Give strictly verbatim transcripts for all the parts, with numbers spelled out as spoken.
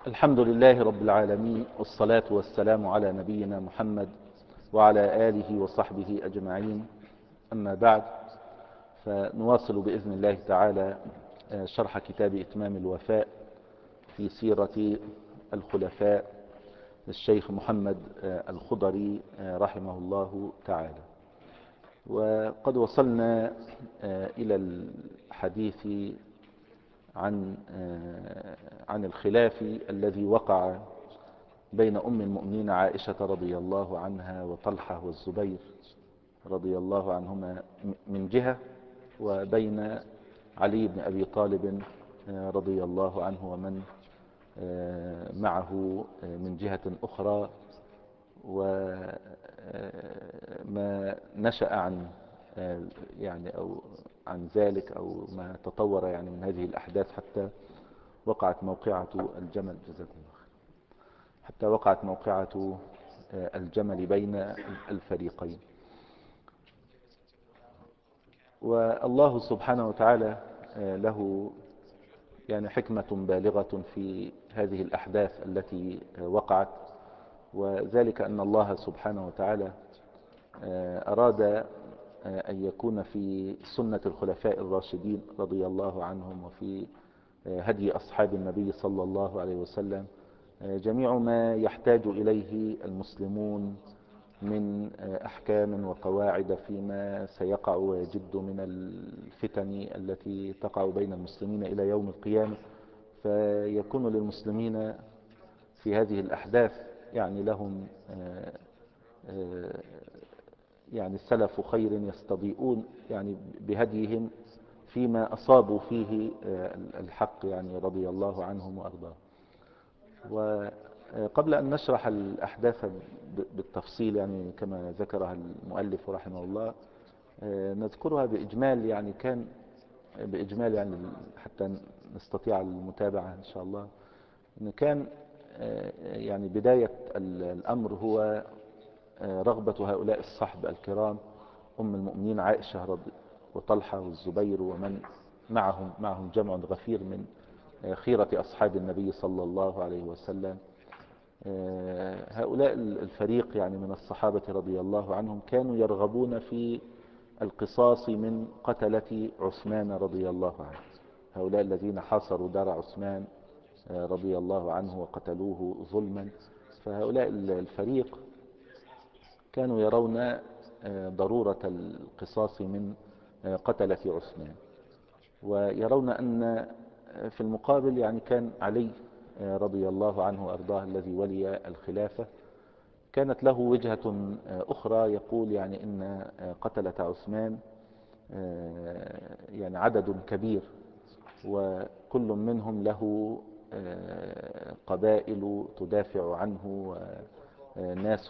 الحمد لله رب العالمين، والصلاة والسلام على نبينا محمد وعلى آله وصحبه أجمعين. أما بعد، فنواصل بإذن الله تعالى شرح كتاب إتمام الوفاء في سيرة الخلفاء للشيخ محمد الخضري رحمه الله تعالى. وقد وصلنا إلى الحديث عن عن الخلاف الذي وقع بين أم المؤمنين عائشة رضي الله عنها وطلحة والزبير رضي الله عنهما من جهة، وبين علي بن أبي طالب رضي الله عنه ومن معه من جهة أخرى، وما نشأ عن يعني أو عن ذلك أو ما تطور يعني من هذه الأحداث حتى وقعت موقعة الجمل جزاكم الله خير حتى وقعت موقعة الجمل بين الفريقين. والله سبحانه وتعالى له يعني حكمة بالغة في هذه الأحداث التي وقعت، وذلك أن الله سبحانه وتعالى أراد أن يكون في سنة الخلفاء الراشدين رضي الله عنهم وفي هدي أصحاب النبي صلى الله عليه وسلم جميع ما يحتاج إليه المسلمون من أحكام وقواعد فيما سيقع ويجد من الفتن التي تقع بين المسلمين إلى يوم القيامة، فيكون للمسلمين في هذه الأحداث يعني لهم يعني سلف خير يستضيئون يعني بهديهم فيما أصابوا فيه الحق يعني رضي الله عنهم وأرضاهم. وقبل أن نشرح الأحداث بالتفصيل يعني كما ذكرها المؤلف رحمه الله، نذكرها بإجمال يعني كان بإجمال يعني حتى نستطيع المتابعة إن شاء الله. إن كان يعني بداية الأمر هو رغبة هؤلاء الصحب الكرام أم المؤمنين عائشة رضي وطلحة والزبير ومن معهم معهم جمع غفير من خيرة أصحاب النبي صلى الله عليه وسلم. هؤلاء الفريق يعني من الصحابة رضي الله عنهم كانوا يرغبون في القصاص من قتلة عثمان رضي الله عنه، هؤلاء الذين حاصروا دار عثمان رضي الله عنه وقتلوه ظلما. فهؤلاء الفريق كانوا يرون ضرورة القصاص من قتلة عثمان، ويرون أن في المقابل يعني كان علي رضي الله عنه وأرضاه الذي ولي الخلافة كانت له وجهة أخرى، يقول يعني إن قتلة عثمان يعني عدد كبير وكل منهم له قبائل تدافع عنه وناس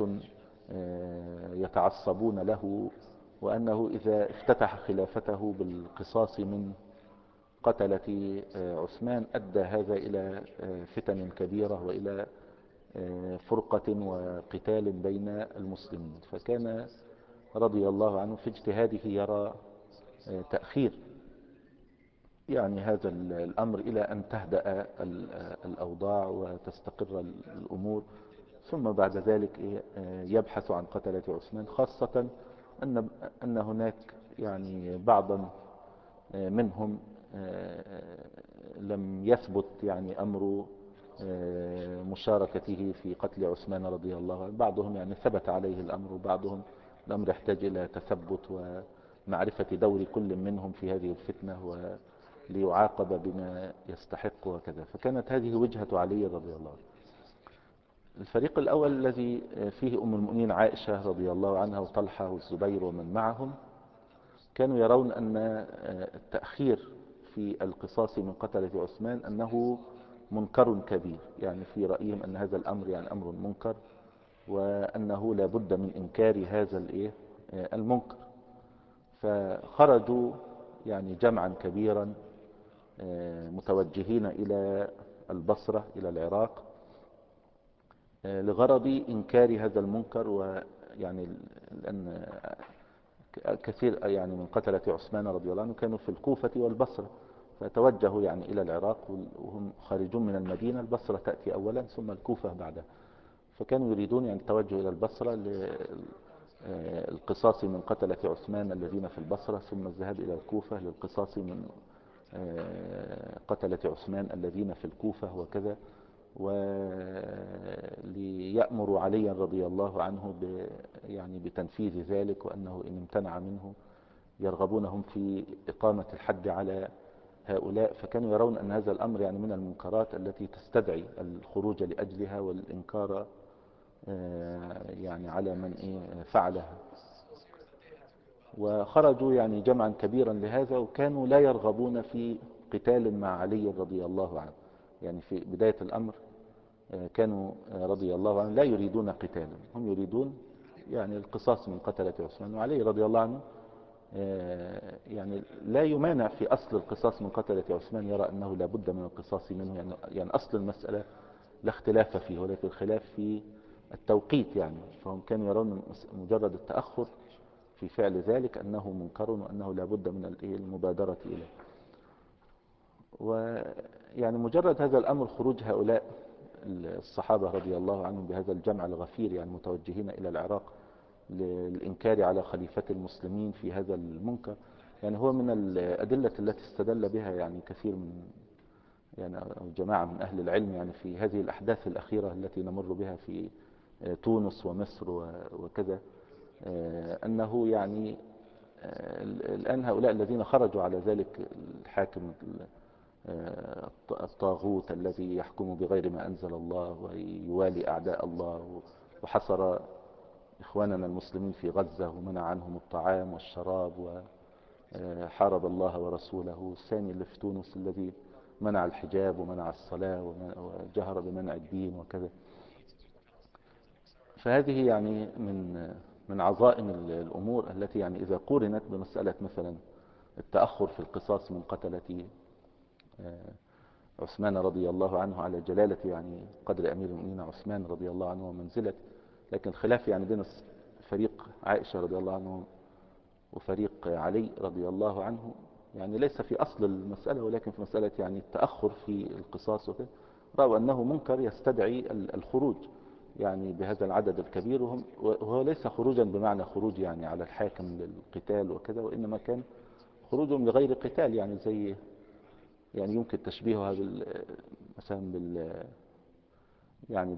يتعصبون له، وأنه إذا افتتح خلافته بالقصاص من قتلة عثمان أدى هذا إلى فتن كبيرة وإلى فرقة وقتال بين المسلمين. فكان رضي الله عنه في اجتهاده يرى تأخير يعني هذا الأمر إلى أن تهدأ الأوضاع وتستقر الأمور، ثم بعد ذلك يبحث عن قتلة عثمان، خاصة أن أن هناك يعني بعضا منهم لم يثبت يعني أمر مشاركته في قتل عثمان رضي الله عنه، بعضهم يعني ثبت عليه الأمر وبعضهم الأمر يحتاج إلى تثبت ومعرفة دور كل منهم في هذه الفتنة وليعاقب بما يستحق وكذا. فكانت هذه وجهة علي رضي الله عنه. الفريق الأول الذي فيه أم المؤمنين عائشة رضي الله عنها وطلحة والزبير ومن معهم كانوا يرون أن التأخير في القصاص من قتلة عثمان أنه منكر كبير، يعني في رأيهم أن هذا الأمر يعني أمر منكر وأنه لا بد من إنكار هذا المنكر. فخرجوا يعني جمعا كبيرا متوجهين إلى البصرة إلى العراق لغرض إنكار هذا المنكر، ويعني لأن كثير يعني من قتلة عثمان رضي الله عنه كانوا في الكوفة والبصرة، فتوجهوا يعني إلى العراق وهم خارجون من المدينة. البصرة تأتي أولا ثم الكوفة بعدها، فكانوا يريدون يعني التوجه إلى البصرة للقصاص من قتلة عثمان الذين في البصرة، ثم الذهاب إلى الكوفة للقصاص من قتلة عثمان الذين في الكوفة وكذا، وليأمروا عليا رضي الله عنه ب يعني بتنفيذ ذلك، وأنه إن امتنع منه يرغبونهم في إقامة الحد على هؤلاء. فكانوا يرون أن هذا الأمر يعني من المنكرات التي تستدعي الخروج لأجلها والإنكار يعني على من فعلها. وخرجوا يعني جمعا كبيرا لهذا، وكانوا لا يرغبون في قتال مع علي رضي الله عنه. يعني في بداية الأمر كانوا رضي الله عنه لا يريدون قتالا، هم يريدون يعني القصاص من قتلة عثمان. وعلي رضي الله عنه يعني لا يمانع في أصل القصاص من قتلة عثمان، يرى أنه لا بد من القصاص منه، يعني, يعني أصل المسألة لا اختلاف فيه، ولكن الخلاف في التوقيت. يعني فهم كانوا يرون مجرد التأخر في فعل ذلك أنه منكر، وأنه لا بد من المبادرة إليه. ويعني مجرد هذا الأمر، خروج هؤلاء الصحابة رضي الله عنهم بهذا الجمع الغفير يعني متوجهين إلى العراق للإنكار على خليفة المسلمين في هذا المنكر، يعني هو من الأدلة التي استدل بها يعني كثير من يعني أو جماعة من أهل العلم يعني في هذه الأحداث الأخيرة التي نمر بها في تونس ومصر وكذا، أنه يعني الآن هؤلاء الذين خرجوا على ذلك الحاكم الطاغوت الذي يحكم بغير ما أنزل الله ويوالي أعداء الله، وحصر إخواننا المسلمين في غزة ومنع عنهم الطعام والشراب وحارب الله ورسوله. الثاني اللي في تونس الذي منع الحجاب ومنع الصلاة وجهر بمنع الدين وكذا. فهذه يعني من من عظائم الأمور التي يعني إذا قورنت بمسألة مثلا التأخر في القصاص من قتلة عثمان رضي الله عنه على جلالة يعني قدر أمير المؤمنين عثمان رضي الله عنه ومنزلة، لكن الخلاف يعني بين فريق عائشة رضي الله عنه وفريق علي رضي الله عنه يعني ليس في أصل المسألة، ولكن في مسألة يعني التأخر في القصاص وكذا. رأوا أنه منكر يستدعي الخروج يعني بهذا العدد الكبير، وهو ليس خروجا بمعنى خروج يعني على الحاكم للقتال وكذا، وإنما كان خروجهم لغير قتال، يعني زي يعني يمكن تشبيهها بال مثلا بال يعني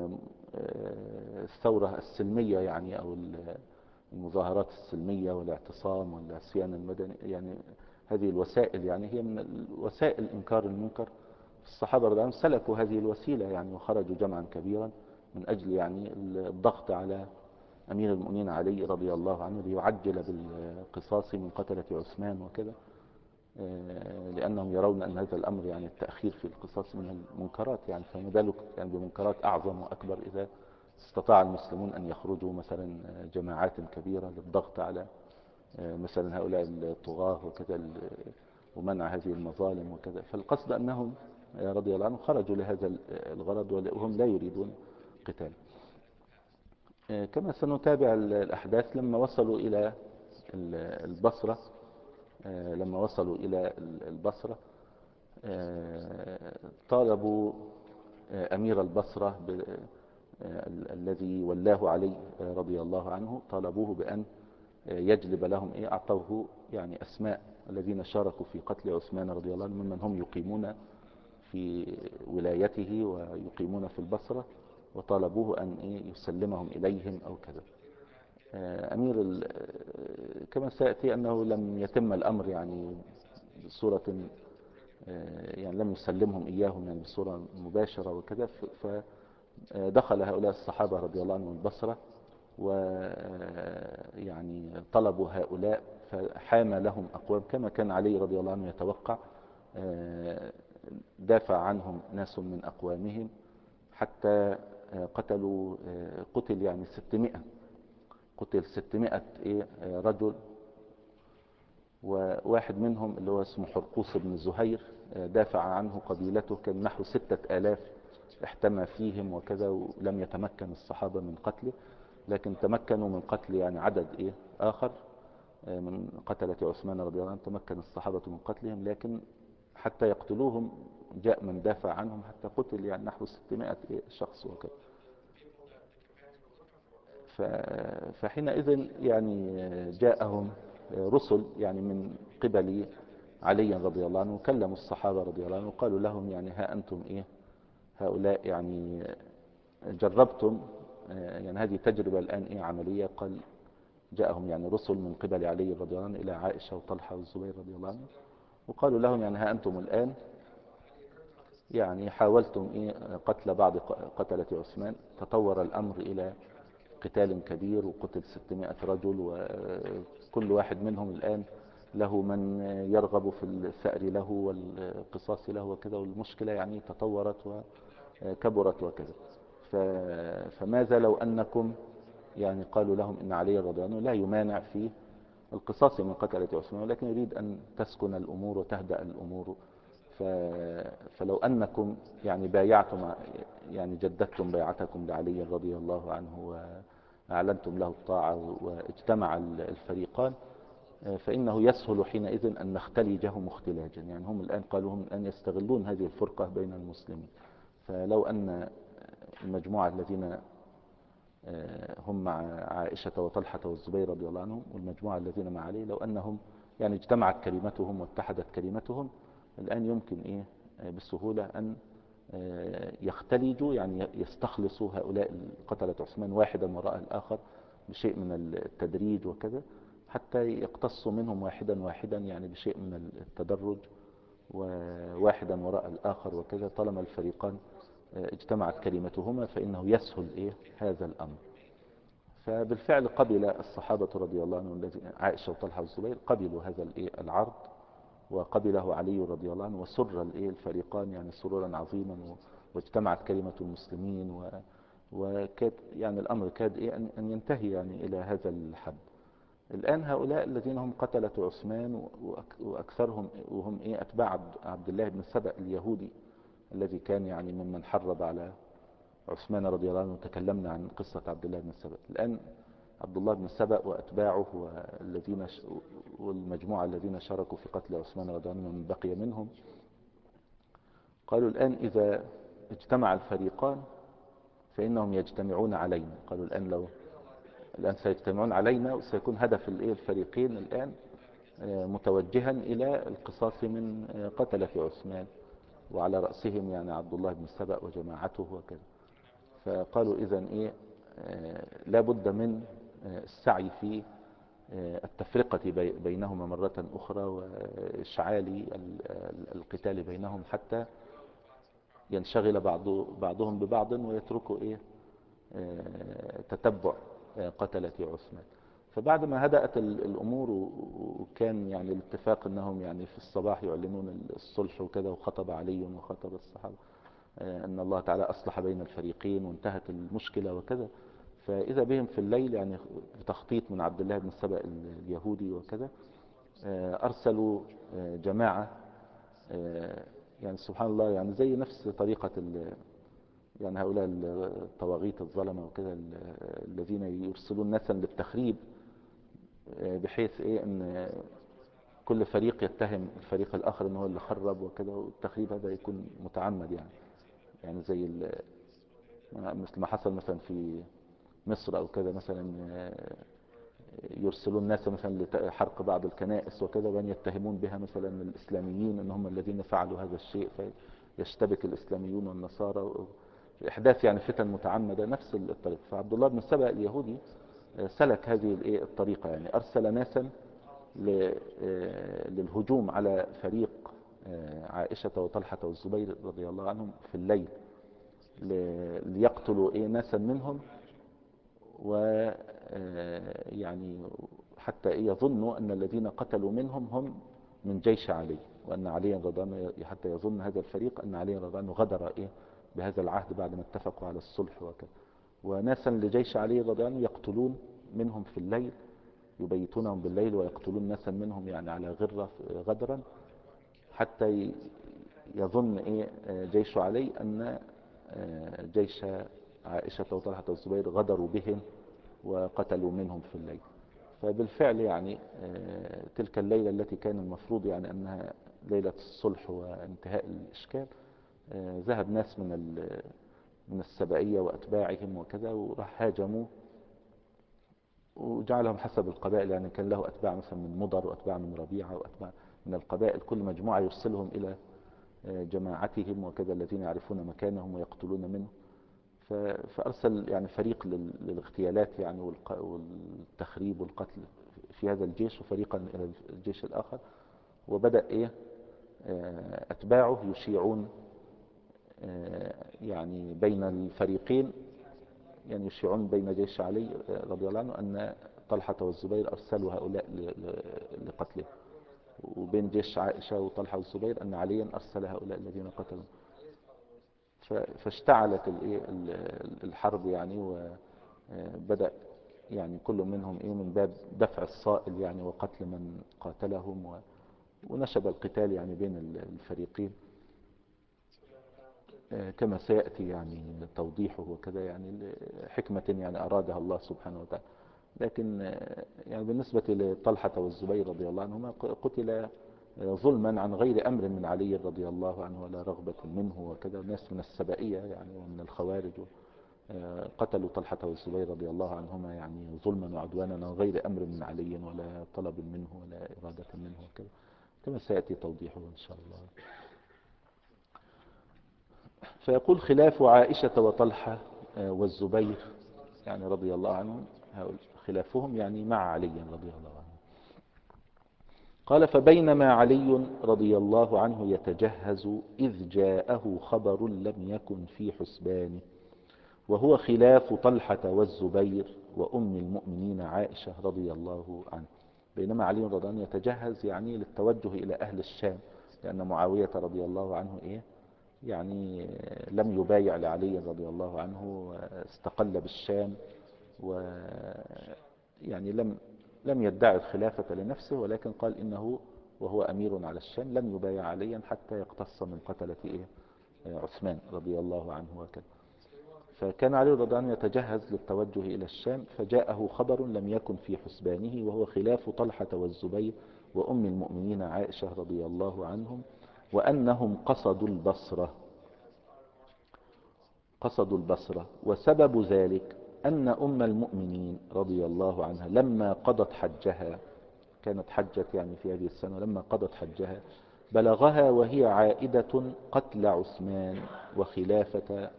بالثورة السلمية يعني أو المظاهرات السلمية والاعتصام والعصيان المدني. يعني هذه الوسائل يعني هي من وسائل إنكار المنكر. الصحابة رضي الله عنهم سلكوا هذه الوسيلة يعني، وخرجوا جمعا كبيرا من أجل يعني الضغط على أمير المؤمنين علي رضي الله عنه ليعجل بالقصاص من قتلة عثمان وكذا، لأنهم يرون أن هذا الأمر يعني التأخير في القصاص من المنكرات، يعني فما بالك يعني بمنكرات أعظم وأكبر إذا استطاع المسلمون أن يخرجوا مثلا جماعات كبيرة للضغط على مثلا هؤلاء الطغاة وكذا ومنع هذه المظالم وكذا. فالقصد أنهم رضي الله عنهم خرجوا لهذا الغرض وهم لا يريدون قتال. كما سنتابع الأحداث لما وصلوا إلى البصرة لما وصلوا إلى البصرة طالبوا أمير البصرة الذي ولاه علي رضي الله عنه، طالبوه بأن يجلب لهم إيه أعطوه يعني أسماء الذين شاركوا في قتل عثمان رضي الله عنه ممن هم يقيمون في ولايته ويقيمون في البصرة، وطالبوه أن إيه يسلمهم إليهم أو كذا. أمير كما سيأتي أنه لم يتم الأمر يعني بصورة يعني لم يسلمهم إياهم يعني بصورة مباشرة وكذا. فدخل هؤلاء الصحابة رضي الله عنهم البصرة ويعني طلبوا هؤلاء، فحام لهم أقوام كما كان علي رضي الله عنه يتوقع. دافع عنهم ناس من أقوامهم حتى قتلوا قتل يعني ستمائة قتل ستمائة رجل، وواحد منهم اللي هو اسمه حرقوس بن زهير دافع عنه قبيلته، كان نحو ستة آلاف احتمى فيهم وكذا، ولم يتمكن الصحابة من قتله، لكن تمكنوا من قتل يعني عدد إيه آخر من قتلة عثمان رضي الله عنه، تمكن الصحابة من قتلهم، لكن حتى يقتلوهم جاء من دافع عنهم حتى قتل يعني نحو ستمائة شخص وكذا. فحينئذ يعني جاءهم رسل يعني من قبل علي رضي الله عنه، كلموا الصحابة رضي الله عنه وقالوا لهم يعني ها أنتم إيه هؤلاء يعني جربتم يعني هذه تجربة الآن إيه عملية. قال جاءهم يعني رسل من قبل علي رضي الله عنه إلى عائشة وطلحة والزبير رضي الله عنه، وقالوا لهم يعني ها أنتم الآن يعني حاولتم إيه قتل بعض قتلة عثمان، تطور الأمر إلى قتال كبير وقتل ستمائة رجل، وكل واحد منهم الآن له من يرغب في الثأر له والقصاص له وكذا، والمشكلة يعني تطورت وكبرت وكذا. فماذا لو أنكم يعني قالوا لهم إن علي رضي الله عنه لا يمانع في القصاص من قتلة عثمان، ولكن يريد أن تسكن الأمور وتهدأ الأمور. فلو أنكم يعني بايعتم يعني جددتم بيعتكم لعلي رضي الله عنه وأعلنتم له الطاعة واجتمع الفريقان، فإنه يسهل حينئذ أن نختلجهم اختلاجا. يعني هم الآن قالوا هم الآن يستغلون هذه الفرقة بين المسلمين. فلو أن المجموعة الذين هم مع عائشة وطلحة والزبير رضي الله عنهم والمجموعة الذين مع علي، لو أنهم يعني اجتمعت كلمتهم واتحدت كلمتهم الآن يمكن إيه بسهولة أن يختلجوا يعني يستخلصوا هؤلاء قتلة عثمان واحدا وراء الآخر بشيء من التدريج وكذا، حتى يقتصوا منهم واحدا واحدا يعني بشيء من التدرج وواحدا وراء الآخر وكذا. طالما الفريقان اجتمعت كلمتهما فإنه يسهل إيه هذا الأمر. فبالفعل قبل الصحابة رضي الله عنهم الذين عائشة وطلحة والزبير قبلوا هذا الإيه العرض، وقبله علي رضي الله عنه، وسر الإيه الفريقان يعني سرورا عظيما، واجتمعت كلمة المسلمين و وكاد يعني الأمر كاد إيه أن ينتهي يعني إلى هذا الحد. الآن هؤلاء الذين هم قتلة عثمان وأكثرهم وهم إيه أتباع عبد الله بن سبأ اليهودي الذي كان يعني ممن حرض على عثمان رضي الله عنه، وتكلمنا عن قصة عبد الله بن سبأ. الآن عبد الله بن سبأ وأتباعه والذين والمجموعة الذين شاركوا في قتل عثمان رضي الله عنه من بقي منهم، قالوا الآن إذا اجتمع الفريقان فإنهم يجتمعون علينا. قالوا الآن لو الآن سيجتمعون علينا، وسيكون هدف الفريقين الآن متوجها إلى القصاص من قتلة عثمان، وعلى رأسهم يعني عبد الله بن سبأ وجماعته وكذا. فقالوا إذن إيه لا بد من السعي في التفرقة بينهما مرة أخرى وإشعال القتال بينهم حتى ينشغل بعض بعضهم ببعض ويتركوا إيه تتبع قتلة عثمان. فبعد ما هدأت الأمور وكان يعني الاتفاق أنهم يعني في الصباح يعلنون الصلح وكذا، وخطب علي وخطب الصحابة أن الله تعالى أصلح بين الفريقين وانتهت المشكلة وكذا، فإذا بهم في الليل يعني بتخطيط من عبد الله بن سبأ اليهودي وكذا أرسلوا جماعة يعني سبحان الله يعني زي نفس طريقة يعني هؤلاء الطواغيت الظلمة وكذا الذين يرسلون ناسا للتخريب، بحيث ايه ان كل فريق يتهم الفريق الاخر ان هو اللي خرب وكذا، والتخريب هذا يكون متعمد يعني يعني زي مثل ما حصل مثلا في مصر او كذا، مثلا يرسلون ناس مثلا لحرق بعض الكنائس وكذا، وان يتهمون بها مثلا الاسلاميين ان هم الذين فعلوا هذا الشيء، فيشتبك الاسلاميون والنصارى، احداث يعني فتن متعمدة نفس الطريقة. فعبد الله بن سبأ اليهودي سلك هذه الطريقة، يعني ارسل ناسا للهجوم على فريق عائشة وطلحة والزبير رضي الله عنهم في الليل ليقتلوا ايه ناسا منهم، ويعني حتى إيه يظنوا أن الذين قتلوا منهم هم من جيش علي، وأن علي رضي الله عنه حتى يظن هذا الفريق أن علي رضي الله عنه غدر إيه بهذا العهد بعد ما اتفقوا على الصلح وكذا. وناسا لجيش علي رضي الله عنه يقتلون منهم في الليل، يبيتونهم بالليل ويقتلون ناسا منهم يعني على غرة غدرا، حتى يظن إيه جيش علي أن جيش عائشة وطلحة والزبير غدروا بهم وقتلوا منهم في الليل. فبالفعل يعني تلك الليلة التي كان المفروض يعني أنها ليلة الصلح وانتهاء الإشكال، ذهب ناس من من السبائية وأتباعهم وكذا، وراح هاجموا وجعلهم حسب القبائل. يعني كان له أتباع مثلا من مضر وأتباع من ربيعة وأتباع من القبائل، كل مجموعة يرسلهم إلى جماعتهم وكذا الذين يعرفون مكانهم ويقتلون منه. فأرسل يعني فريق للاغتيالات يعني والتخريب والقتل في هذا الجيش، وفريقا إلى الجيش الآخر. وبدأ إيه أتباعه يشيعون يعني بين الفريقين، يعني يشيعون بين جيش علي رضي الله عنه أن طلحة والزبير أرسلوا هؤلاء لقتله، وبين جيش عائشة وطلحة والزبير أن عليا أرسل هؤلاء الذين قتلوا. فاشتعلت الحرب يعني، وبدأ يعني كل منهم إيه من باب دفع الصائل يعني وقتل من قاتلهم، ونشب القتال يعني بين الفريقين كما سيأتي يعني توضيحه وكذا، يعني حكمة يعني أرادها الله سبحانه وتعالى. لكن يعني بالنسبة لطلحة والزبير رضي الله عنهما قتل ظلما عن غير أمر من علي رضي الله عنه ولا رغبة منه وكذا. ناس من السبائية يعني ومن الخوارج قتلوا طلحة والزبير رضي الله عنهما يعني ظلما وعدوانا عن غير أمر من علي ولا طلب منه ولا إرادة منه وكذا، كما سيأتي توضيحه إن شاء الله. فيقول خلاف عائشة وطلحة والزبير يعني رضي الله عنهم، خلافهم يعني مع علي رضي الله عنه. قال فبينما علي رضي الله عنه يتجهز إذ جاءه خبر لم يكن في حسبانه، وهو خلاف طلحة والزبير وأم المؤمنين عائشة رضي الله عنه. بينما علي رضي الله عنه يتجهز يعني للتوجه إلى أهل الشام، لأن معاوية رضي الله عنه إيه يعني لم يبايع لعلي رضي الله عنه، استقل بالشام، و يعني لم لم يدعي الخلافة لنفسه، ولكن قال إنه وهو أمير على الشام لم يبايع عليا حتى يقتص من قتلة إيه عثمان رضي الله عنه وكذا. فكان علي رضي الله عنه يتجهز للتوجه إلى الشام، فجاءه خبر لم يكن في حسبانه، وهو خلاف طلحة والزبير وأم المؤمنين عائشة رضي الله عنهم، وأنهم قصدوا البصرة قصدوا البصرة وسبب ذلك أن أم المؤمنين رضي الله عنها لما قضت حجها، كانت حجت يعني في هذه السنة، لما قضت حجها بلغها وهي عائدة قتل عثمان وخلافة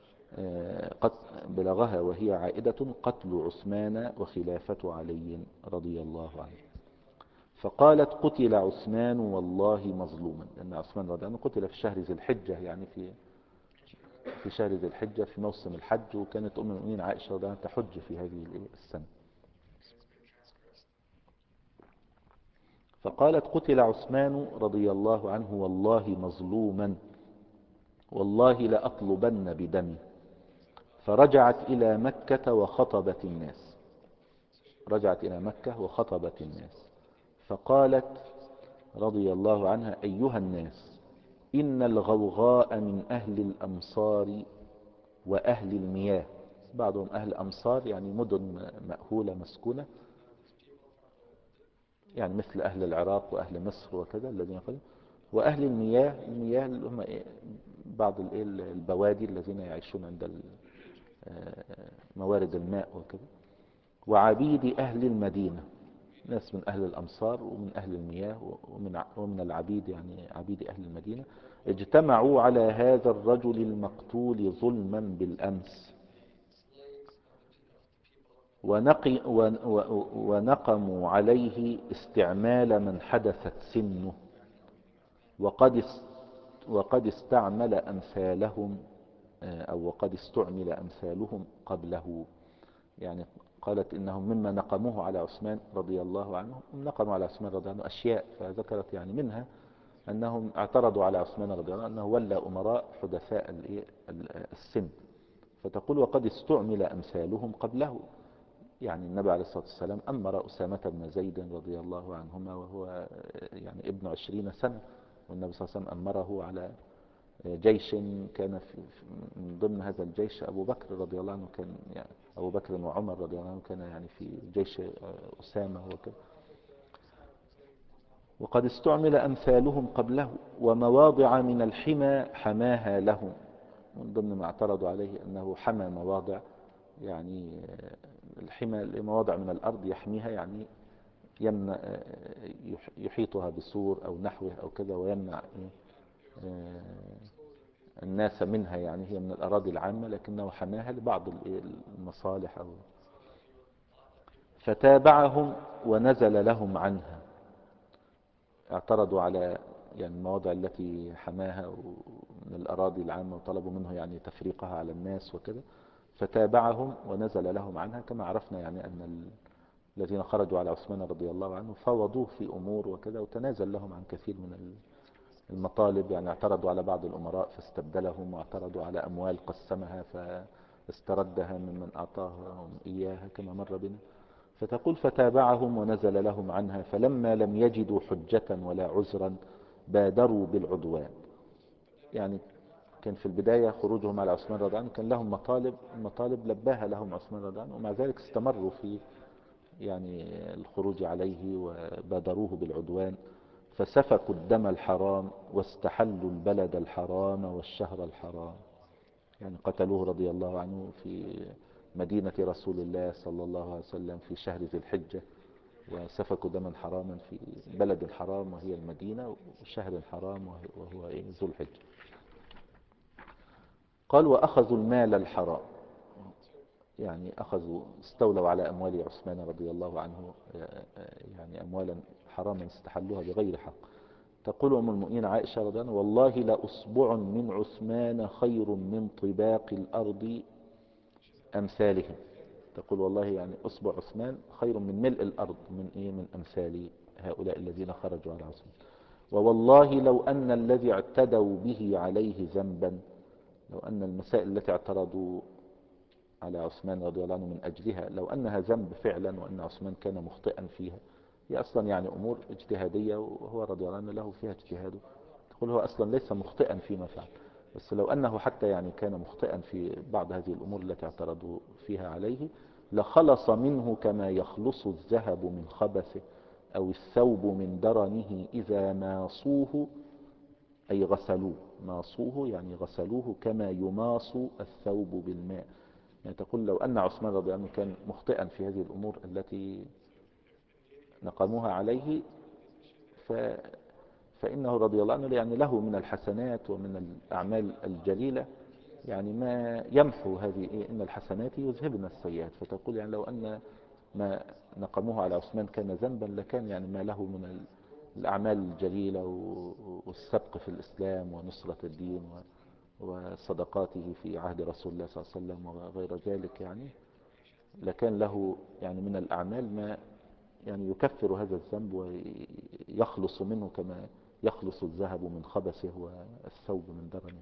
بلغها وهي عائدة قتل عثمان وخلافة علي رضي الله عنه، فقالت قتل عثمان والله مظلوما، لأن عثمان رضي الله عنه قتل في شهر ذي الحجة، يعني في في شهر ذي الحجة في موسم الحج، وكانت أم المؤمنين عائشة رضي الله عنها تحج في هذه السنة. فقالت قتل عثمان رضي الله عنه والله مظلوما، والله لأطلبن بدمه. فرجعت إلى مكة وخطبت الناس رجعت إلى مكة وخطبت الناس فقالت رضي الله عنها أيها الناس، إن الغوغاء من أهل الأمصار وأهل المياه. بعضهم أهل أمصار يعني مدن مأهولة مسكونة، يعني مثل أهل العراق وأهل مصر وكذا الذين قالوا، وأهل المياه، المياه اللي هم بعض البوادي الذين يعيشون عند موارد الماء وكذا، وعبيد أهل المدينة، ناس من أهل الأمصار ومن أهل المياه ومن ومن العبيد يعني عبيد أهل المدينة، اجتمعوا على هذا الرجل المقتول ظلما بالأمس، ونقي ونقموا عليه استعمال من حدثت سنه، وقد وقد استعمل أمثالهم أو وقد استعمل أمثالهم قبله. يعني قالت إنهم مما نقموه على عثمان رضي الله عنه، نقموا على عثمان رضي الله عنه أشياء، فذكرت يعني منها أنهم اعترضوا على عثمان رضي الله عنه أنه ولى أمراء حدثاء السن، فتقول وقد استعمل أمثالهم قبله. يعني النبي عليه الصلاة والسلام أمر أسامة بن زيد رضي الله عنهما وهو يعني ابن عشرين سنة، والنبي صلى الله عليه وسلم أمره على جيش كان في من ضمن هذا الجيش أبو بكر رضي الله عنه، كان يعني أبو بكر وعمر رضي الله عنه كان يعني في جيش أسامة وكذا. وقد استعمل أمثالهم قبله، ومواضع من الحمى حماها لهم. من ضمن ما اعترضوا عليه أنه حمى مواضع، يعني الحمى مواضع من الأرض يحميها، يعني يمنع يحيطها بسور أو نحوه أو كذا، ويمنع الناس منها، يعني هي من الأراضي العامة لكنه حماها لبعض المصالح. أو فتابعهم ونزل لهم عنها. اعترضوا على يعني المواضع التي حماها من الأراضي العامة، وطلبوا منه يعني تفريقها على الناس وكذا، فتابعهم ونزل لهم عنها. كما عرفنا يعني أن الذين خرجوا على عثمان رضي الله عنه فوضوه في أمور وكذا، وتنازل لهم عن كثير من المطالب. يعني اعترضوا على بعض الأمراء فاستبدلهم، واعترضوا على أموال قسمها فاستردها ممن أعطاهم إياها كما مر بنا. فتقول فتابعهم ونزل لهم عنها، فلما لم يجدوا حجة ولا عذرا بادروا بالعدوان. يعني كان في البداية خروجهم على عثمان رضي الله عنه كان لهم مطالب، المطالب لباها لهم عثمان رضي الله عنه، ومع ذلك استمروا في يعني الخروج عليه وبادروه بالعدوان. فسفكوا الدم الحرام واستحلوا البلد الحرام والشهر الحرام. يعني قتلوه رضي الله عنه في مدينة رسول الله صلى الله عليه وسلم في شهر ذي الحجة، وسفكوا دما حراما في بلد حرام وهي المدينة، وشهر حرام وهو ذو الحجة. قال وأخذوا المال الحرام، يعني أخذوا استولوا على أموال عثمان رضي الله عنه، يعني أموالا حراما استحلوها بغير حق. تقول أم المؤمنين عائشة رضي الله عنها والله لأصبع من عثمان خير من طباق الأرض أمثالهم. تقول والله يعني أصبع عثمان خير من ملء الأرض من إيه من أمثال هؤلاء الذين خرجوا على عثمان. ووالله لو أن الذي اعتدوا به عليه ذنبا، لو أن المسائل التي اعترضوا على عثمان رضي الله عنه من أجلها لو أنها ذنب فعلا، وأن عثمان كان مخطئا فيها، هي أصلا يعني أمور اجتهادية وهو رضي الله عنه له فيها اجتهاده. تقول هو أصلا ليس مخطئا فيما فعل، بس لو أنه حتى يعني كان مخطئا في بعض هذه الأمور التي اعترضوا فيها عليه لخلص منه كما يخلص الذهب من خبثه أو الثوب من درنه إذا ماصوه، أي غسلوه، ماصوه يعني غسلوه كما يماص الثوب بالماء. يعني تقول لو أن عثمان رضي الله عنه كان مخطئا في هذه الأمور التي نقموها عليه ف فإنه رضي الله عنه يعني له من الحسنات ومن الأعمال الجليلة يعني ما يمحو هذه إيه إن الحسنات يذهبن السيئات. فتقول يعني لو أن ما نقموه على عثمان كان ذنبا لكان يعني ما له من الأعمال الجليلة والسبق في الإسلام ونصرة الدين وصدقاته في عهد رسول الله صلى الله عليه وسلم وغير ذلك، يعني لكان له يعني من الأعمال ما يعني يكفر هذا الذنب ويخلص منه كما يخلص الذهب من خبثه والثوب من درنه.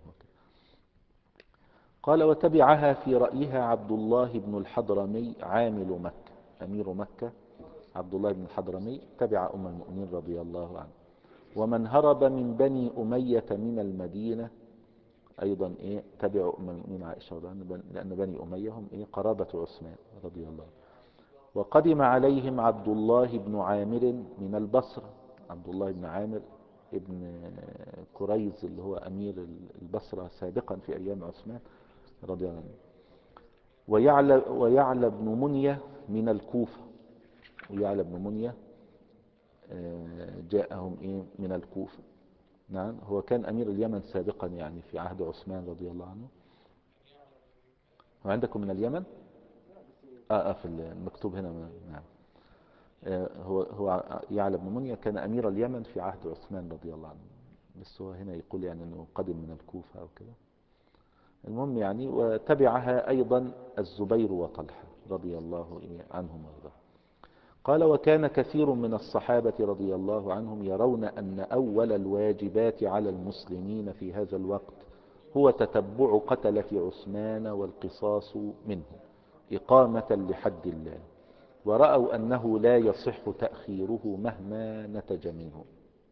قال وتبعها في رأيها عبد الله بن الحضرمي عامل مكة، أمير مكة عبد الله بن الحضرمي تبع أم المؤمنين رضي الله عنه. ومن هرب من بني أمية من المدينة أيضا إيه تبع أم المؤمنين عائشة رضي الله عنها، لأن بني أمية هم إيه قرابة عثمان رضي الله عنه. وقدم عليهم عبد الله بن عامر من البصرة، عبد الله بن عامر ابن كريز اللي هو أمير البصرة سابقا في أيام عثمان رضي الله عنه. ويعلى, ويعلى بن منية من الكوفة، ويعلى بن منية جاءهم إيه من الكوفة. نعم هو كان أمير اليمن سابقا يعني في عهد عثمان رضي الله عنه. وعندكم من اليمن آه, آه في المكتوب هنا. نعم هو هو يعلى بن منية كان أمير اليمن في عهد عثمان رضي الله عنه، بس هو هنا يقول يعني أنه قدم من الكوفة أو كده. المهم يعني وتبعها أيضا الزبير وطلحة رضي الله عنهم وارضاهم. قال وكان كثير من الصحابة رضي الله عنهم يرون أن أول الواجبات على المسلمين في هذا الوقت هو تتبع قتلة عثمان والقصاص منهم إقامة لحد الله، ورأوا أنه لا يصح تأخيره مهما نتج منه.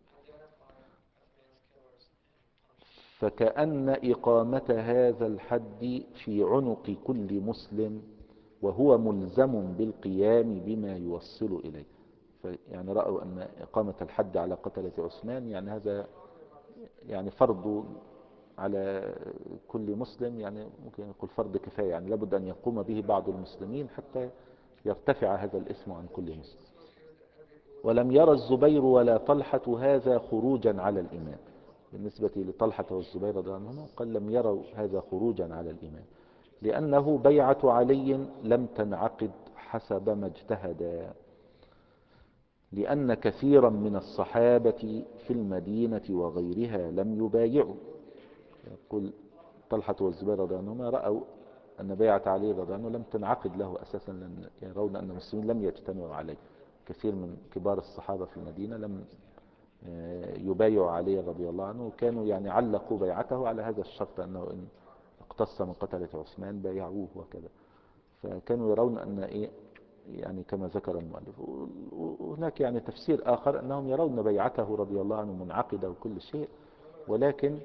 فكأن إقامة هذا الحد في عنق كل مسلم وهو ملزم بالقيام بما يوصل إليه. يعني رأوا أن إقامة الحد على قتلة عثمان يعني هذا يعني فرض على كل مسلم، يعني ممكن يقول فرض كفاية، يعني لابد أن يقوم به بعض المسلمين حتى يرتفع هذا الاسم عن كل مسلم. ولم يرى الزبير ولا طلحة هذا خروجا على الإمام. بالنسبة لطلحة والزبير رضي الله عنهما قال لم يروا هذا خروجا على الإمام، لأنه بيعة علي لم تنعقد حسب ما اجتهدا، لأن كثيرا من الصحابة في المدينة وغيرها لم يبايعوا. يقول طلحة والزبير رضي الله عنهما رأوا أن بيعة علي رضي الله عنه لم تنعقد له أساسا، لأن يرون أن المسلمين لم يجتمعوا عليه. كثير من كبار الصحابة في المدينة لم يبايعوا علي رضي الله عنه، وكانوا يعني علقوا بيعته على هذا الشرط أنه إن اقتص من قتلة عثمان بايعوه وكذا. فكانوا يرون أن إيه يعني كما ذكر المؤلف. وهناك يعني تفسير آخر أنهم يرون بيعته رضي الله عنه منعقدة وكل شيء، ولكن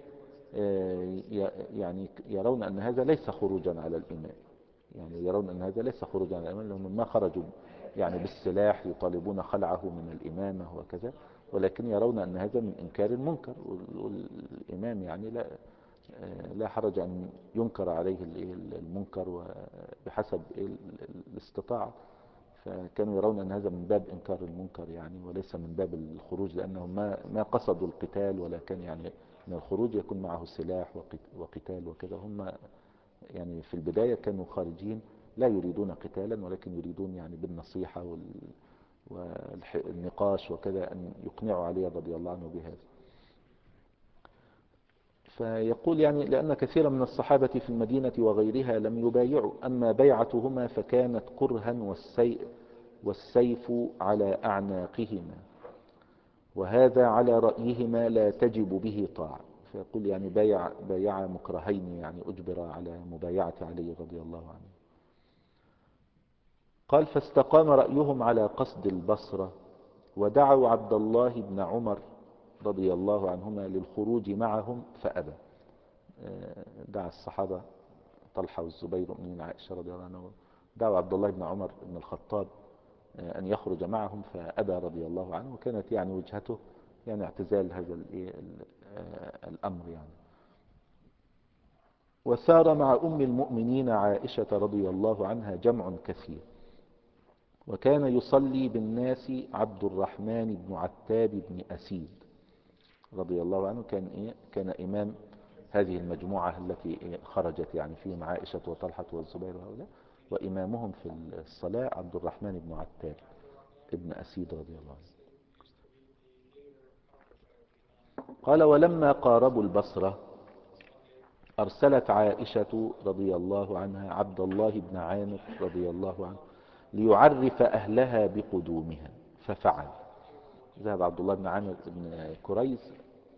يعني يرون أن هذا ليس خروجا على الإمام، يعني يرون أن هذا ليس خروجا على الإمام، لأنهم ما خرجوا يعني بالسلاح يطالبون خلعه من الإمامة وكذا، ولكن يرون أن هذا من إنكار المنكر، والإمام يعني لا لا حرج أن ينكر عليه المنكر بحسب الاستطاعة. فكانوا يرون أن هذا من باب إنكار المنكر يعني، وليس من باب الخروج، لأنهم ما ما قصدوا القتال، ولا كان يعني من الخروج يكون معه سلاح وقتال وكذا. هم يعني في البداية كانوا خارجين لا يريدون قتالا، ولكن يريدون يعني بالنصيحة والنقاش وكذا أن يقنعوا علي رضي الله عنه بهذا. فيقول يعني لأن كثيرا من الصحابة في المدينة وغيرها لم يبايعوا، أما بيعتهما فكانت كرها والسيف, والسيف على أعناقهما، وهذا على رأيهما لا تجب به طاعة. فيقول يعني بايع, بايع مكرهين، يعني أجبر على مبايعة علي رضي الله عنه. قال فاستقام رأيهم على قصد البصرة، ودعوا عبد الله بن عمر رضي الله عنهما للخروج معهم فأبى. دعا الصحابة طلحة والزبير ومن عائشة رضي الله عنه، دعوا عبد الله بن عمر بن الخطاب أن يخرج معهم فأبى رضي الله عنه، وكانت يعني وجهته يعني اعتزال هذا الأمر يعني. وسار مع أم المؤمنين عائشة رضي الله عنها جمع كثير، وكان يصلي بالناس عبد الرحمن بن عتاب بن أسيد رضي الله عنه، كان إيه كان إمام هذه المجموعة التي خرجت يعني فيهم عائشة وطلحة والزبير وهؤلاء، وإمامهم في الصلاة عبد الرحمن بن عتاب بن أسيد رضي الله عنه. قال ولما قاربوا البصرة أرسلت عائشة رضي الله عنها عبد الله بن عامر رضي الله عنه ليعرف أهلها بقدومها، ففعل. ذهب عبد الله بن عامر بن كريز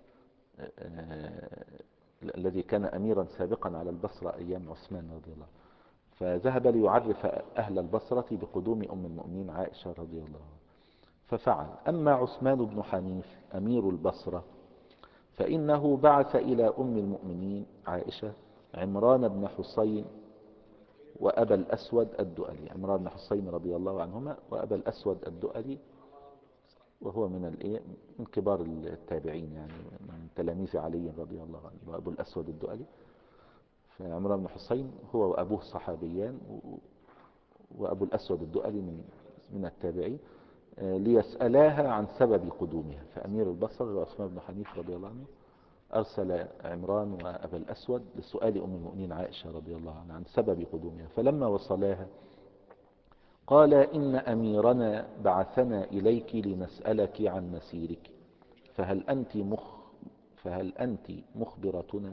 الذي كان أميرا سابقا على البصرة أيام عثمان رضي الله عنه، فذهب ليعرف أهل البصرة بقدوم أم المؤمنين عائشة رضي الله عنها ففعل. أما عثمان بن حنيف أمير البصرة فإنه بعث إلى أم المؤمنين عائشة عمران بن حسين وأبا الأسود الدؤلي. عمران بن حسين رضي الله عنهما وأبا الأسود الدؤلي، وهو من الايه من كبار التابعين يعني من تلاميذ علي رضي الله عنه، وأبو الأسود الدؤلي. فعمران بن حسين هو وأبوه صحابيان، وأبو الأسود الدؤلي من من التابعين، ليسألاها عن سبب قدومها. فأمير البصرة عثمان بن حنيف رضي الله عنه أرسل عمران وأبا الأسود لسؤال أم المؤمنين عائشة رضي الله عنها عن سبب قدومها. فلما وصلاها قال إن أميرنا بعثنا إليك لنسألك عن مسيرك، فهل أنت, مخ فهل أنت مخبرتنا؟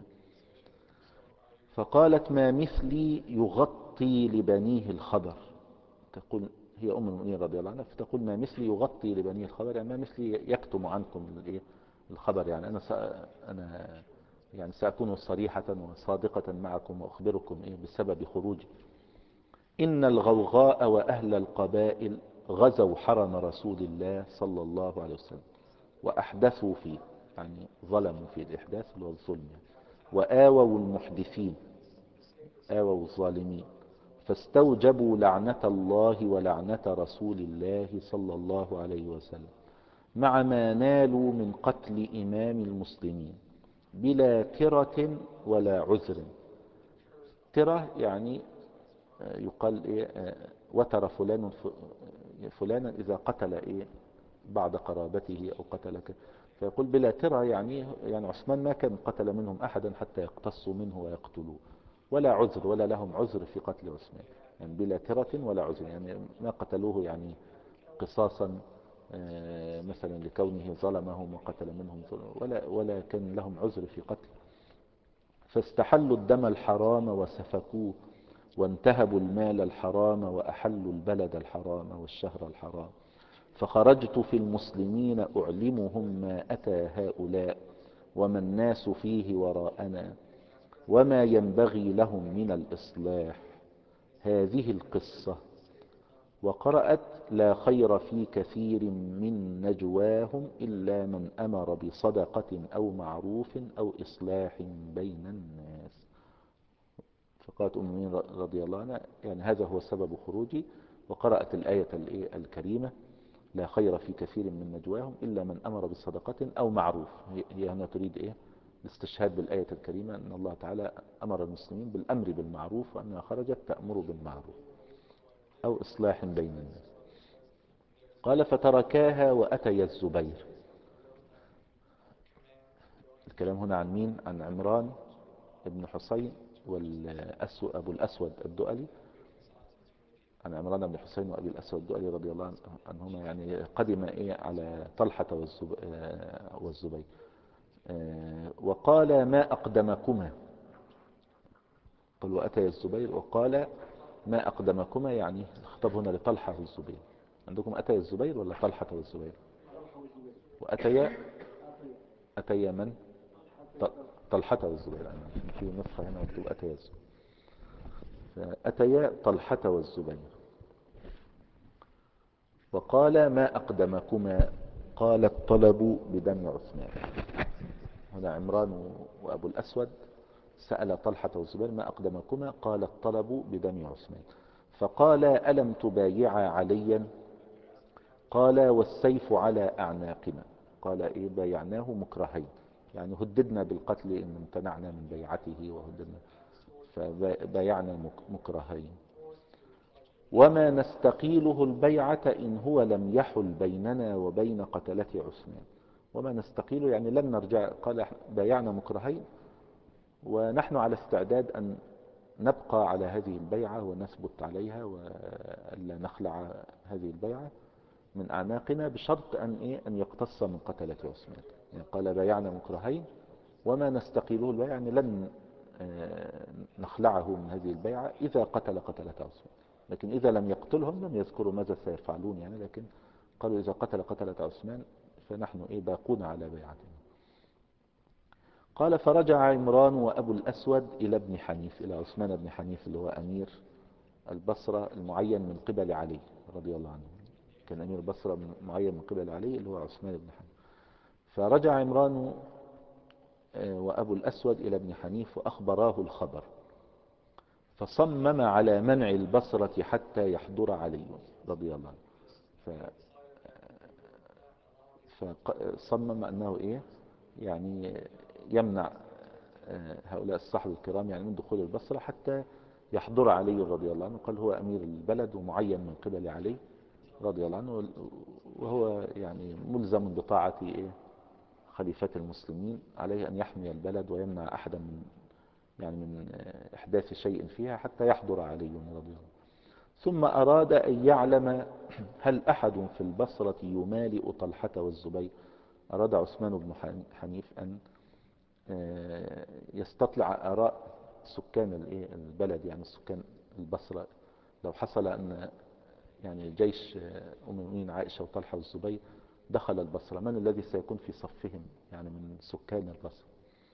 فقالت ما مثلي يغطي لبنيه الخبر. تقول هي أم المؤمنين رضي الله عنها، فتقول ما مثلي يغطي لبنيه الخبر، يعني ما مثلي يكتم عنكم الخبر، يعني أنا أنا يعني سأكون صريحة وصادقة معكم وأخبركم إيه بسبب خروجي. إن الغوغاء وأهل القبائل غزوا حرم رسول الله صلى الله عليه وسلم وأحدثوا فيه، يعني ظلموا في الإحداث والظلم يعني، وآووا المحدثين، آووا الظالمين، فاستوجبوا لعنة الله ولعنة رسول الله صلى الله عليه وسلم مع ما نالوا من قتل إمام المسلمين بلا ترة ولا عذر. ترة يعني يقال إيه، وتر فلان فلانا إذا قتل إيه بعض قرابته أو قتل ك- فيقول بلا ترة، يعني يعني عثمان ما كان قتل منهم أحدا حتى يقتصوا منه ويقتلوه، ولا عذر، ولا لهم عذر في قتل عثمان، يعني بلا ترة ولا عذر، يعني ما قتلوه يعني قصاصا آه، مثلا لكونه ظلمهم وقتل منهم ظلم، ولا ولا كان لهم عذر في قتله. فاستحلوا الدم الحرام وسفكوه، وانتهبوا المال الحرام وأحلوا البلد الحرام والشهر الحرام. فخرجت في المسلمين أعلمهم ما أتى هؤلاء وما الناس فيه وراءنا وما ينبغي لهم من الإصلاح. هذه القصة. وقرأت: لا خير في كثير من نجواهم إلا من أمر بصدقة أو معروف أو إصلاح بين الناس. فقالت أم المؤمنين رضي الله عنها يعني هذا هو سبب خروجي. وقرأت الآية الكريمة: لا خير في كثير من نجواهم إلا من أمر بصدقة أو معروف. هي هنا تريد إيه؟ الاستشهاد بالآية الكريمة أن الله تعالى أمر المسلمين بالأمر بالمعروف، وأنها خرجت تأمر بالمعروف أو إصلاح بين الناس. قال: فتركاها وأتي الزبير. الكلام هنا عن مين؟ عن عمران بن حسين وأبو الأسود الدؤلي، عن عمران بن حسين وأبي الأسود الدؤلي رضي الله عنهما، يعني قدم إيه على طلحة والزبير. وقال: ما أقدمكما. قال: وأتي الزبير وقال: ما أقدمكما، يعني الخطاب هنا لطلحة والزبير. عندكم أتي الزبير ولا طلحة والزبير؟ وأتي أتي من؟ طلحة والزبير. يعني في نسخة هنا مكتوب أتي الزبير. فأتي طلحة والزبير وقال: ما أقدمكما. قال: الطلب بدم عثمان. هنا عمران وأبو الأسود سأل طلحة والزبير: ما أقدمكما؟ قال: الطلب بدم عثمان. فقال: ألم تبايعا عليا؟ قال: والسيف على أعناقنا. قال: إيه؟ بايعناه مكرهين، يعني هددنا بالقتل إن امتنعنا من بيعته، وهددنا فبايعنا مكرهين. وما نستقيله البيعة إن هو لم يحل بيننا وبين قتلة عثمان. وما نستقيله يعني لن نرجع. قال: بايعنا مكرهين، ونحن على استعداد أن نبقى على هذه البيعة ونثبت عليها ولا نخلع هذه البيعة من أعناقنا، بشرط أن إيه أن يقتص من قتلة عثمان. يعني قال: بايعنا مكرهين وما نستقيله البيعة، يعني لن نخلعه من هذه البيعة إذا قتل قتلة عثمان. لكن إذا لم يقتلهم لم يذكروا ماذا سيفعلون، يعني لكن قالوا إذا قتل قتلة عثمان فنحن إيه باقون على بيعتنا. قال: فرجع عمران وأبو الأسود إلى ابن حنيف، إلى عثمان بن حنيف اللي هو أمير البصرة المعين من قبل علي رضي الله عنه. كان أمير البصرة معين من قبل علي اللي هو عثمان بن حنيف. فرجع عمران وأبو الأسود إلى ابن حنيف وأخبراه الخبر، فصمم على منع البصرة حتى يحضر علي رضي الله عنه. فصمم أنه إيه يعني يمنع هؤلاء الصحب الكرام يعني من دخول البصرة حتى يحضر علي رضي الله عنه. قال: هو أمير البلد ومعين من قبل علي رضي الله عنه، وهو يعني ملزم بطاعة إيه خليفة المسلمين، عليه أن يحمي البلد ويمنع أحدا من يعني من إحداث شيء فيها حتى يحضر علي رضي الله عنه. ثم أراد أن يعلم هل أحد في البصرة يمالئ طلحة والزبير. أراد عثمان بن حنيف أن يستطلع آراء سكان البلد، يعني سكان البصرة، لو حصل أن يعني جيش أم المؤمنين عائشة وطلحة والزبير دخل البصرة، من الذي سيكون في صفهم يعني من سكان البصرة؟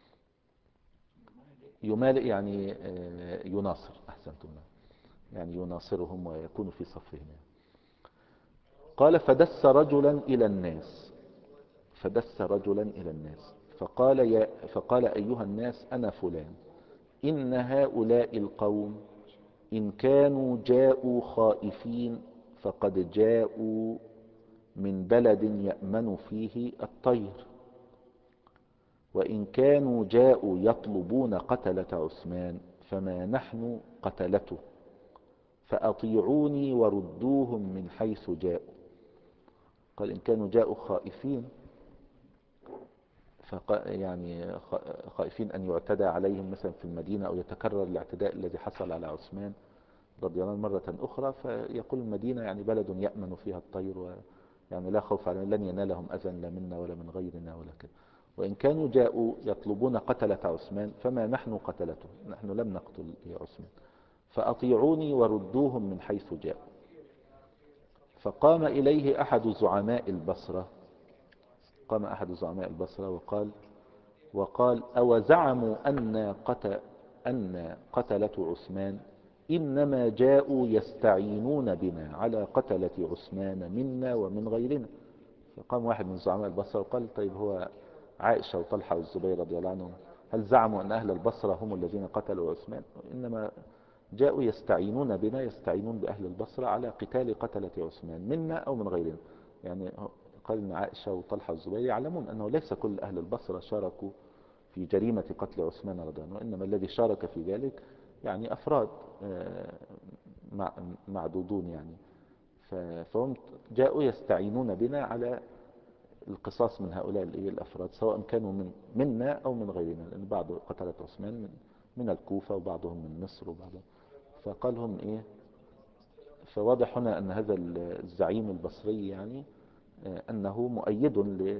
يمالئ يعني يناصر، أحسنتم، يعني يناصرهم ويكون في صفهم يعني. قال: فدس رجلا إلى الناس فدس رجلا إلى الناس فقال يا فقال أيها الناس أنا فلان، إن هؤلاء القوم إن كانوا جاءوا خائفين فقد جاءوا من بلد يأمن فيه الطير، وإن كانوا جاءوا يطلبون قتلة عثمان فما نحن قتلته، فأطيعوني وردوهم من حيث جاءوا. قال إن كانوا جاءوا خائفين، يعني خائفين أن يعتدى عليهم مثلا في المدينة أو يتكرر الاعتداء الذي حصل على عثمان رضي الله عنه مرة أخرى، فيقول المدينة يعني بلد يأمن فيها الطير، ويعني لا خوف عليهم، لن ينالهم أذى لا منا ولا من غيرنا ولا كده. وإن كانوا جاءوا يطلبون قتلة عثمان فما نحن قتلته، نحن لم نقتل عثمان، فأطيعوني وردوهم من حيث جاءوا. فقام إليه أحد زعماء البصرة، قام أحد زعماء البصرة وقال وقال أو زعموا أن قتل أن قتلة عثمان إنما جاءوا يستعينون بنا على قتلة عثمان منا ومن غيرنا. فقام واحد من زعماء البصرة وقال طيب هو عائشة وطلحة والزبير رضي الله عنهم هل زعموا أن أهل البصرة هم الذين قتلوا عثمان؟ إنما جاءوا يستعينون بنا، يستعينون بأهل البصرة على قتال قتلة عثمان منا أو من غيرنا. يعني قال إن عائشة وطلحة والزبير يعلمون أنه ليس كل أهل البصرة شاركوا في جريمة قتل عثمان رضي الله عنه، وإنما الذي شارك في ذلك يعني أفراد معدودون يعني. فهم جاءوا يستعينون بنا على القصاص من هؤلاء الأفراد سواء كانوا من منا أو من غيرنا، لأن بعض قتلة عثمان من, من الكوفة وبعضهم من مصر وبعضهم. فقال هم إيه، فواضح هنا أن هذا الزعيم البصري يعني أنه مؤيد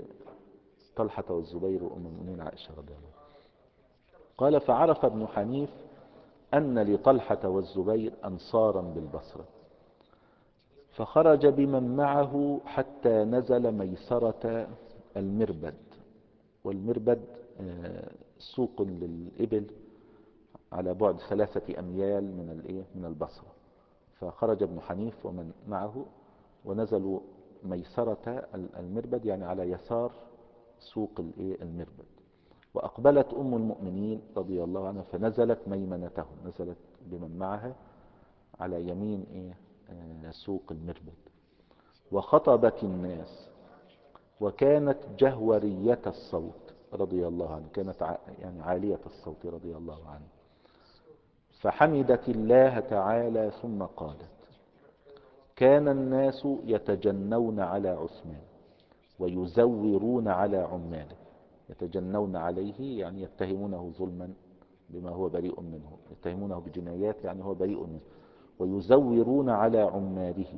لطلحة والزبير وأم المؤمنين عائشة رضي الله عنها. قال فعرف ابن حنيف أن لطلحة والزبير أنصارا بالبصرة، فخرج بمن معه حتى نزل ميسرة المربد. والمربد سوق للإبل على بعد ثلاثة أميال من من البصرة. فخرج ابن حنيف ومن معه ونزلوا ميسرة المربد يعني على يسار سوق المربد. وأقبلت أم المؤمنين رضي الله عنها فنزلت ميمنتهم، نزلت بمن معها على يمين إيه سوق المربد. وخطبت الناس وكانت جهورية الصوت رضي الله عنه، كانت يعني عالية الصوت رضي الله عنه. فحمدت الله تعالى ثم قالت كان الناس يتجنون على عثمان ويزورون على عماله. يتجنون عليه يعني يتهمونه ظلما بما هو بريء منه، يتهمونه بجنايات يعني هو بريء منه. ويزورون على عماله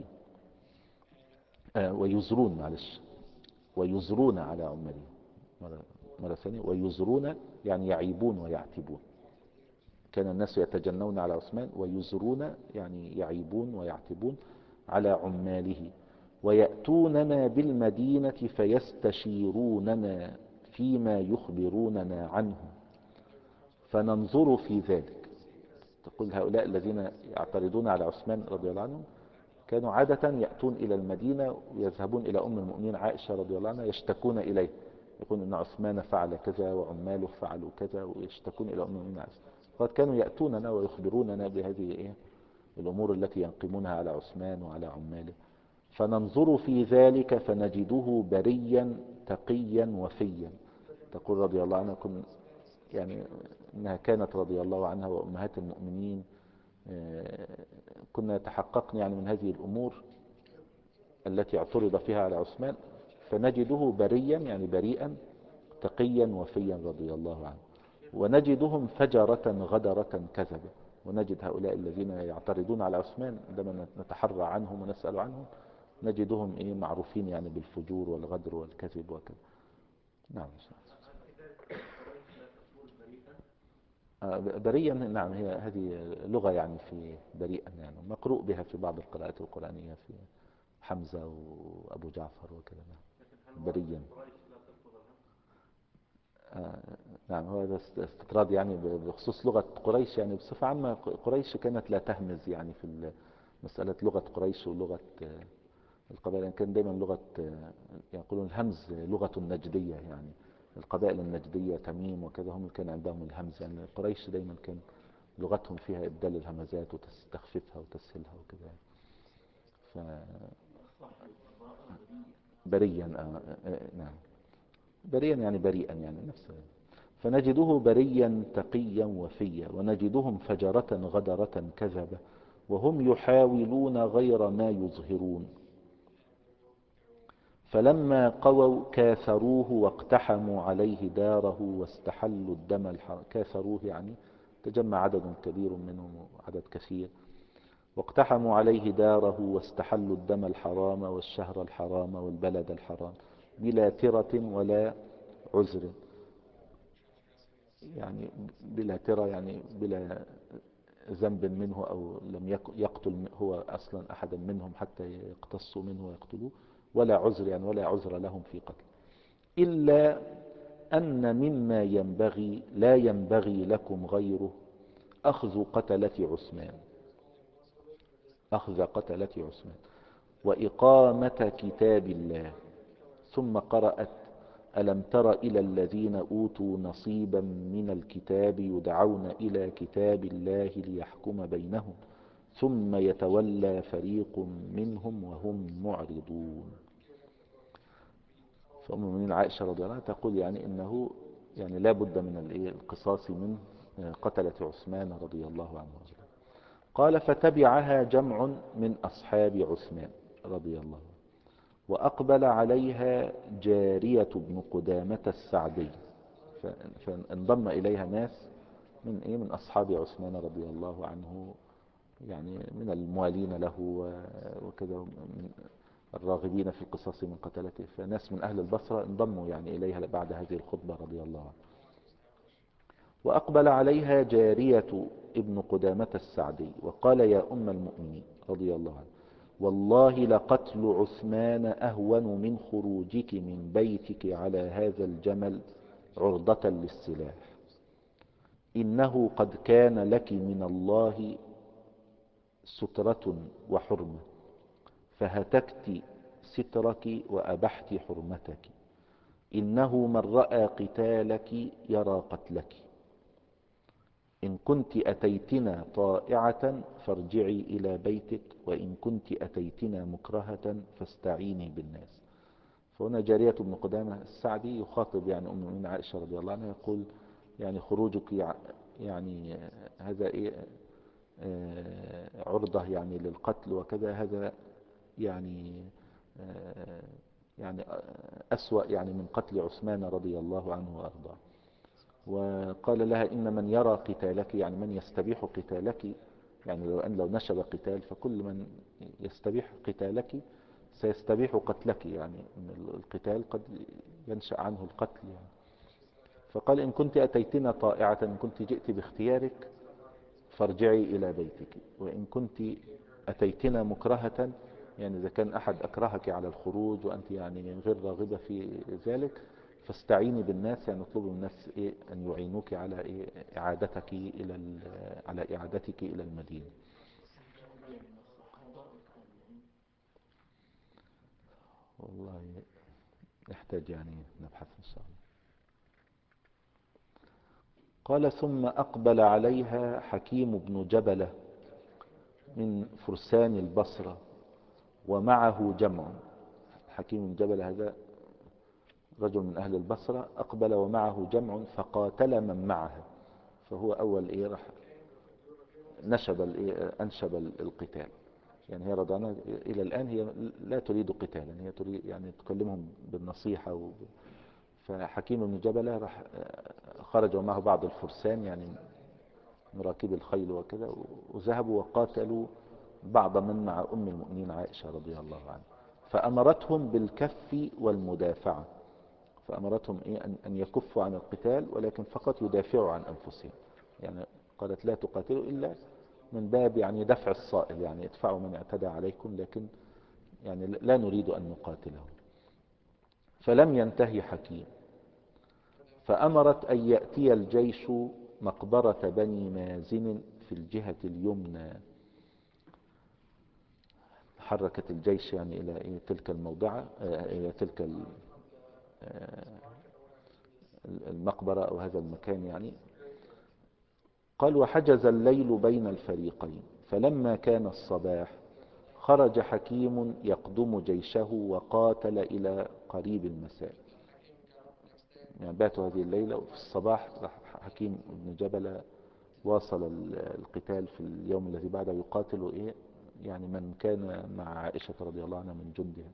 آه ويزرون معلش ويزرون على عماله مرة, مرة ثانية، ويزرون يعني يعيبون ويعتبون. كان الناس يتجنون على عثمان ويزرون يعني يعيبون ويعتبون على عماله، ويأتوننا بالمدينة فيستشيروننا فيما يخبروننا عنه فننظر في ذلك. تقول هؤلاء الذين يعترضون على عثمان رضي الله عنهم كانوا عادة يأتون إلى المدينة ويذهبون إلى أم المؤمنين عائشة رضي الله عنها يشتكون إليه، يقول إن عثمان فعل كذا وعماله فعلوا كذا، ويشتكون إلى أم المؤمنين عائشة. فقد كانوا يأتوننا ويخبروننا بهذه إيه الأمور التي ينقمونها على عثمان وعلى عماله. فننظر في ذلك فنجده بريا تقيا وفيا. تقول رضي الله عنها كن يعني إنها كانت رضي الله عنها وأمهات المؤمنين كنا تحققنا يعني من هذه الأمور التي اعترض فيها على عثمان، فنجده بريا يعني بريئا تقيا وفيا رضي الله عنه. ونجدهم فجرة غدرة كذبة. ونجد هؤلاء الذين يعترضون على عثمان عندما نتحرى عنهم ونسأل عنهم نجدهم إيه معروفين يعني بالفجور والغدر والكذب وكذا. نعم. بريئا نعم، هي هذه لغة يعني في بريئا يعني مقروء بها في بعض القراءات القرآنية في حمزة وأبو جعفر وكذا. نعم بريا. آه نعم هو هذا استطراد يعني بخصوص لغة قريش، يعني بصفة عامة قريش كانت لا تهمز يعني في مسألة لغة قريش ولغة القبائل. يعني كان دايما لغة يقولون الهمز لغة النجدية، يعني القبائل النجدية تميم وكذا هم كان عندهم الهمز. يعني قريش دايما كان لغتهم فيها إبدال الهمزات وتستخففها وتسهلها وكذا. ف بريا آه آه نعم، بريا يعني بريئا يعني نفسه. فنجده بريا تقيا وفيا، ونجدهم فجرة غدرة كذبة، وهم يحاولون غير ما يظهرون. فلما قووا كاثروه واقتحموا عليه داره واستحلوا الدم الحرام. كاثروه يعني تجمع عدد كبير منهم، عدد كثير. واقتحموا عليه داره واستحلوا الدم الحرام والشهر الحرام والبلد الحرام بلا ترة ولا عذر. يعني بلا ترة يعني بلا ذنب منه، أو لم يقتل هو أصلا أحدا منهم حتى يقتصوا منه ويقتلوه، ولا عذر يعني ولا عذر لهم في قتل. إلا أن مما ينبغي لا ينبغي لكم غيره أخذ قتلة عثمان، أخذ قتلة عثمان وإقامة كتاب الله. ثم قرأت: ألم تر إلى الذين أوتوا نصيبا من الكتاب يدعون إلى كتاب الله ليحكم بينهم ثم يتولى فريق منهم وهم معرضون. فأم المؤمنين عائشة رضي الله عنها تقول يعني إنه يعني لا بد من القصاص من قتلة عثمان رضي الله عنه. قال: فتبعها جمع من أصحاب عثمان رضي الله عنه، وأقبل عليها جارية بن قدامة السعدي، فانضم إليها ناس من إيه من أصحاب عثمان رضي الله عنه، يعني من الموالين له وكذا، من الراغبين في القصاص من قتلته. فناس من أهل البصرة انضموا يعني إليها بعد هذه الخطبة رضي الله عنه. وأقبل عليها جارية ابن قدامة السعدي وقال: يا أم المؤمنين رضي الله عنه، والله لقتل عثمان أهون من خروجك من بيتك على هذا الجمل عرضة للسلاح. إنه قد كان لك من الله سترة وحرمة، فهتكت سترك وأبحت حرمتك. إنه من رأى قتالك يرى قتلك. إن كنت أتيتنا طائعة فارجعي إلى بيتك، وإن كنت أتيتنا مكرهة فاستعيني بالناس. فهنا جارية بن قدامة السعدي يخاطب يعني أم المؤمنين عائشة رضي الله عنها، يقول يعني خروجك يعني هذا إيه عرضة يعني للقتل وكذا، هذا يعني يعني أسوأ يعني من قتل عثمان رضي الله عنه وأرضاه. وقال لها: إن من يرى قتالك يعني من يستبيح قتالك، يعني لو أن لو نشب قتال فكل من يستبيح قتالك سيستبيح قتلك، يعني إن القتال قد ينشأ عنه القتل يعني. فقال: إن كنت أتيتنا طائعة، إن كنت جئت باختيارك فارجعي إلى بيتك، وإن كنت أتيتنا مكرهة، يعني إذا كان أحد أكرهك على الخروج وأنت يعني غير راغبة في ذلك، فاستعيني بالناس، يعني اطلبي من الناس إيه أن يعينوك على إيه إعادتك إلى على إعادتك إلى المدينة. والله يحتاج يعني نبحث إن شاء الله. قال: ثم أقبل عليها حكيم بن جبلة من فرسان البصرة ومعه جمع. حكيم بن جبلة هذا رجل من أهل البصرة، أقبل ومعه جمع فقاتل من معها. فهو أول إيه راح نشب الإيه أنشب القتال. يعني هي رضي عنها إلى الآن هي لا تريد قتالا، هي تريد يعني تكلمهم بالنصيحة و... فحكيم بن جبلة راح خرج ومعه بعض الفرسان يعني مراكب الخيل وكذا، وذهبوا وقاتلوا بعض من مع أم المؤمنين عائشة رضي الله عنها، فأمرتهم بالكف والمدافعة. فأمرتهم إيه أن يكفوا عن القتال، ولكن فقط يدافعوا عن أنفسهم. يعني قالت: لا تقاتلوا إلا من باب يعني دفع الصائل، يعني ادفعوا من اعتدى عليكم، لكن يعني لا نريد أن نقاتلهم. فلم ينتهي حكيم، فأمرت أن يأتي الجيش مقبرة بني مازن في الجهة اليمنى. حركت الجيش يعني إلى إيه تلك الموضعة، إلى تلك المقبرة أو هذا المكان يعني. قال وحجز الليل بين الفريقين، فلما كان الصباح خرج حكيم يقدم جيشه وقاتل إلى قريب المساء. يعني باتوا هذه الليلة، وفي الصباح حكيم بن جبل واصل القتال في اليوم الذي بعده، يقاتل إيه يعني من كان مع عائشة رضي الله عنها من جندها.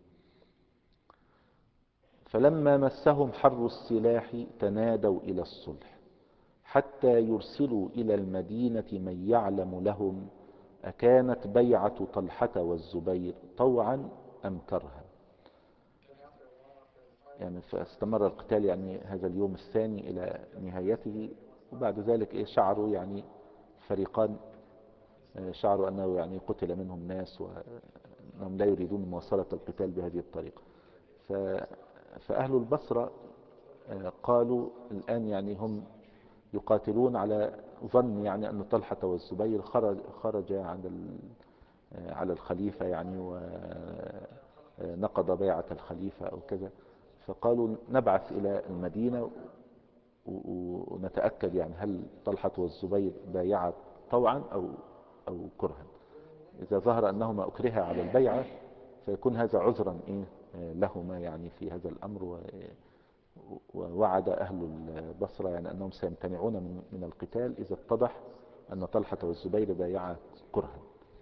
فلما مسهم حر السلاح تنادوا إلى الصلح حتى يرسلوا إلى المدينة من يعلم لهم أكانت بيعة طلحة والزبير طوعا أم كرها. يعني فاستمر القتال يعني هذا اليوم الثاني إلى نهايته، وبعد ذلك إيه شعروا يعني فريقان شعروا أنه يعني قتل منهم ناس وأنهم لا يريدون مواصلة القتال بهذه الطريقة. فأهل البصرة قالوا الآن يعني هم يقاتلون على ظن يعني أن طلحة والزبير خرج, خرج على على الخليفة يعني ونقض بيعة الخليفة أو كذا. فقالوا نبعث إلى المدينة ونتأكد يعني هل طلحة والزبير بايعا طوعا أو أو كرها. إذا ظهر أنهما أكرها على البيعة فيكون هذا عذرا إيه لهما يعني في هذا الأمر. ووعد أهل البصرة يعني أنهم سيمتنعون من, من القتال إذا اتضح أن طلحة والزبير بايعا كرها.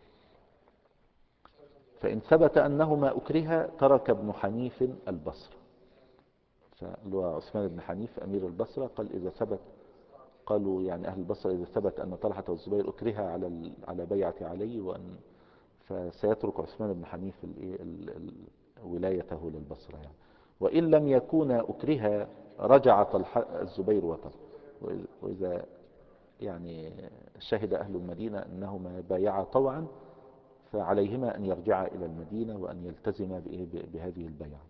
فإن ثبت أنهما أكرها ترك ابن حنيف البصرة. فالله عثمان بن حنيف أمير البصرة قال إذا ثبت، قالوا يعني أهل البصرة إذا ثبت أن طلحة والزبير أكرها على على بيعة علي وأن فسيترك عثمان بن حنيف ولايته للبصرة يعني. وإن لم يكون أكرها رجع طلحة الزبير وطلحة. وإذا يعني شهد أهل المدينة أنهما بايعا طوعا فعليهما أن يرجعا إلى المدينة وأن يلتزما بهذه البيعة.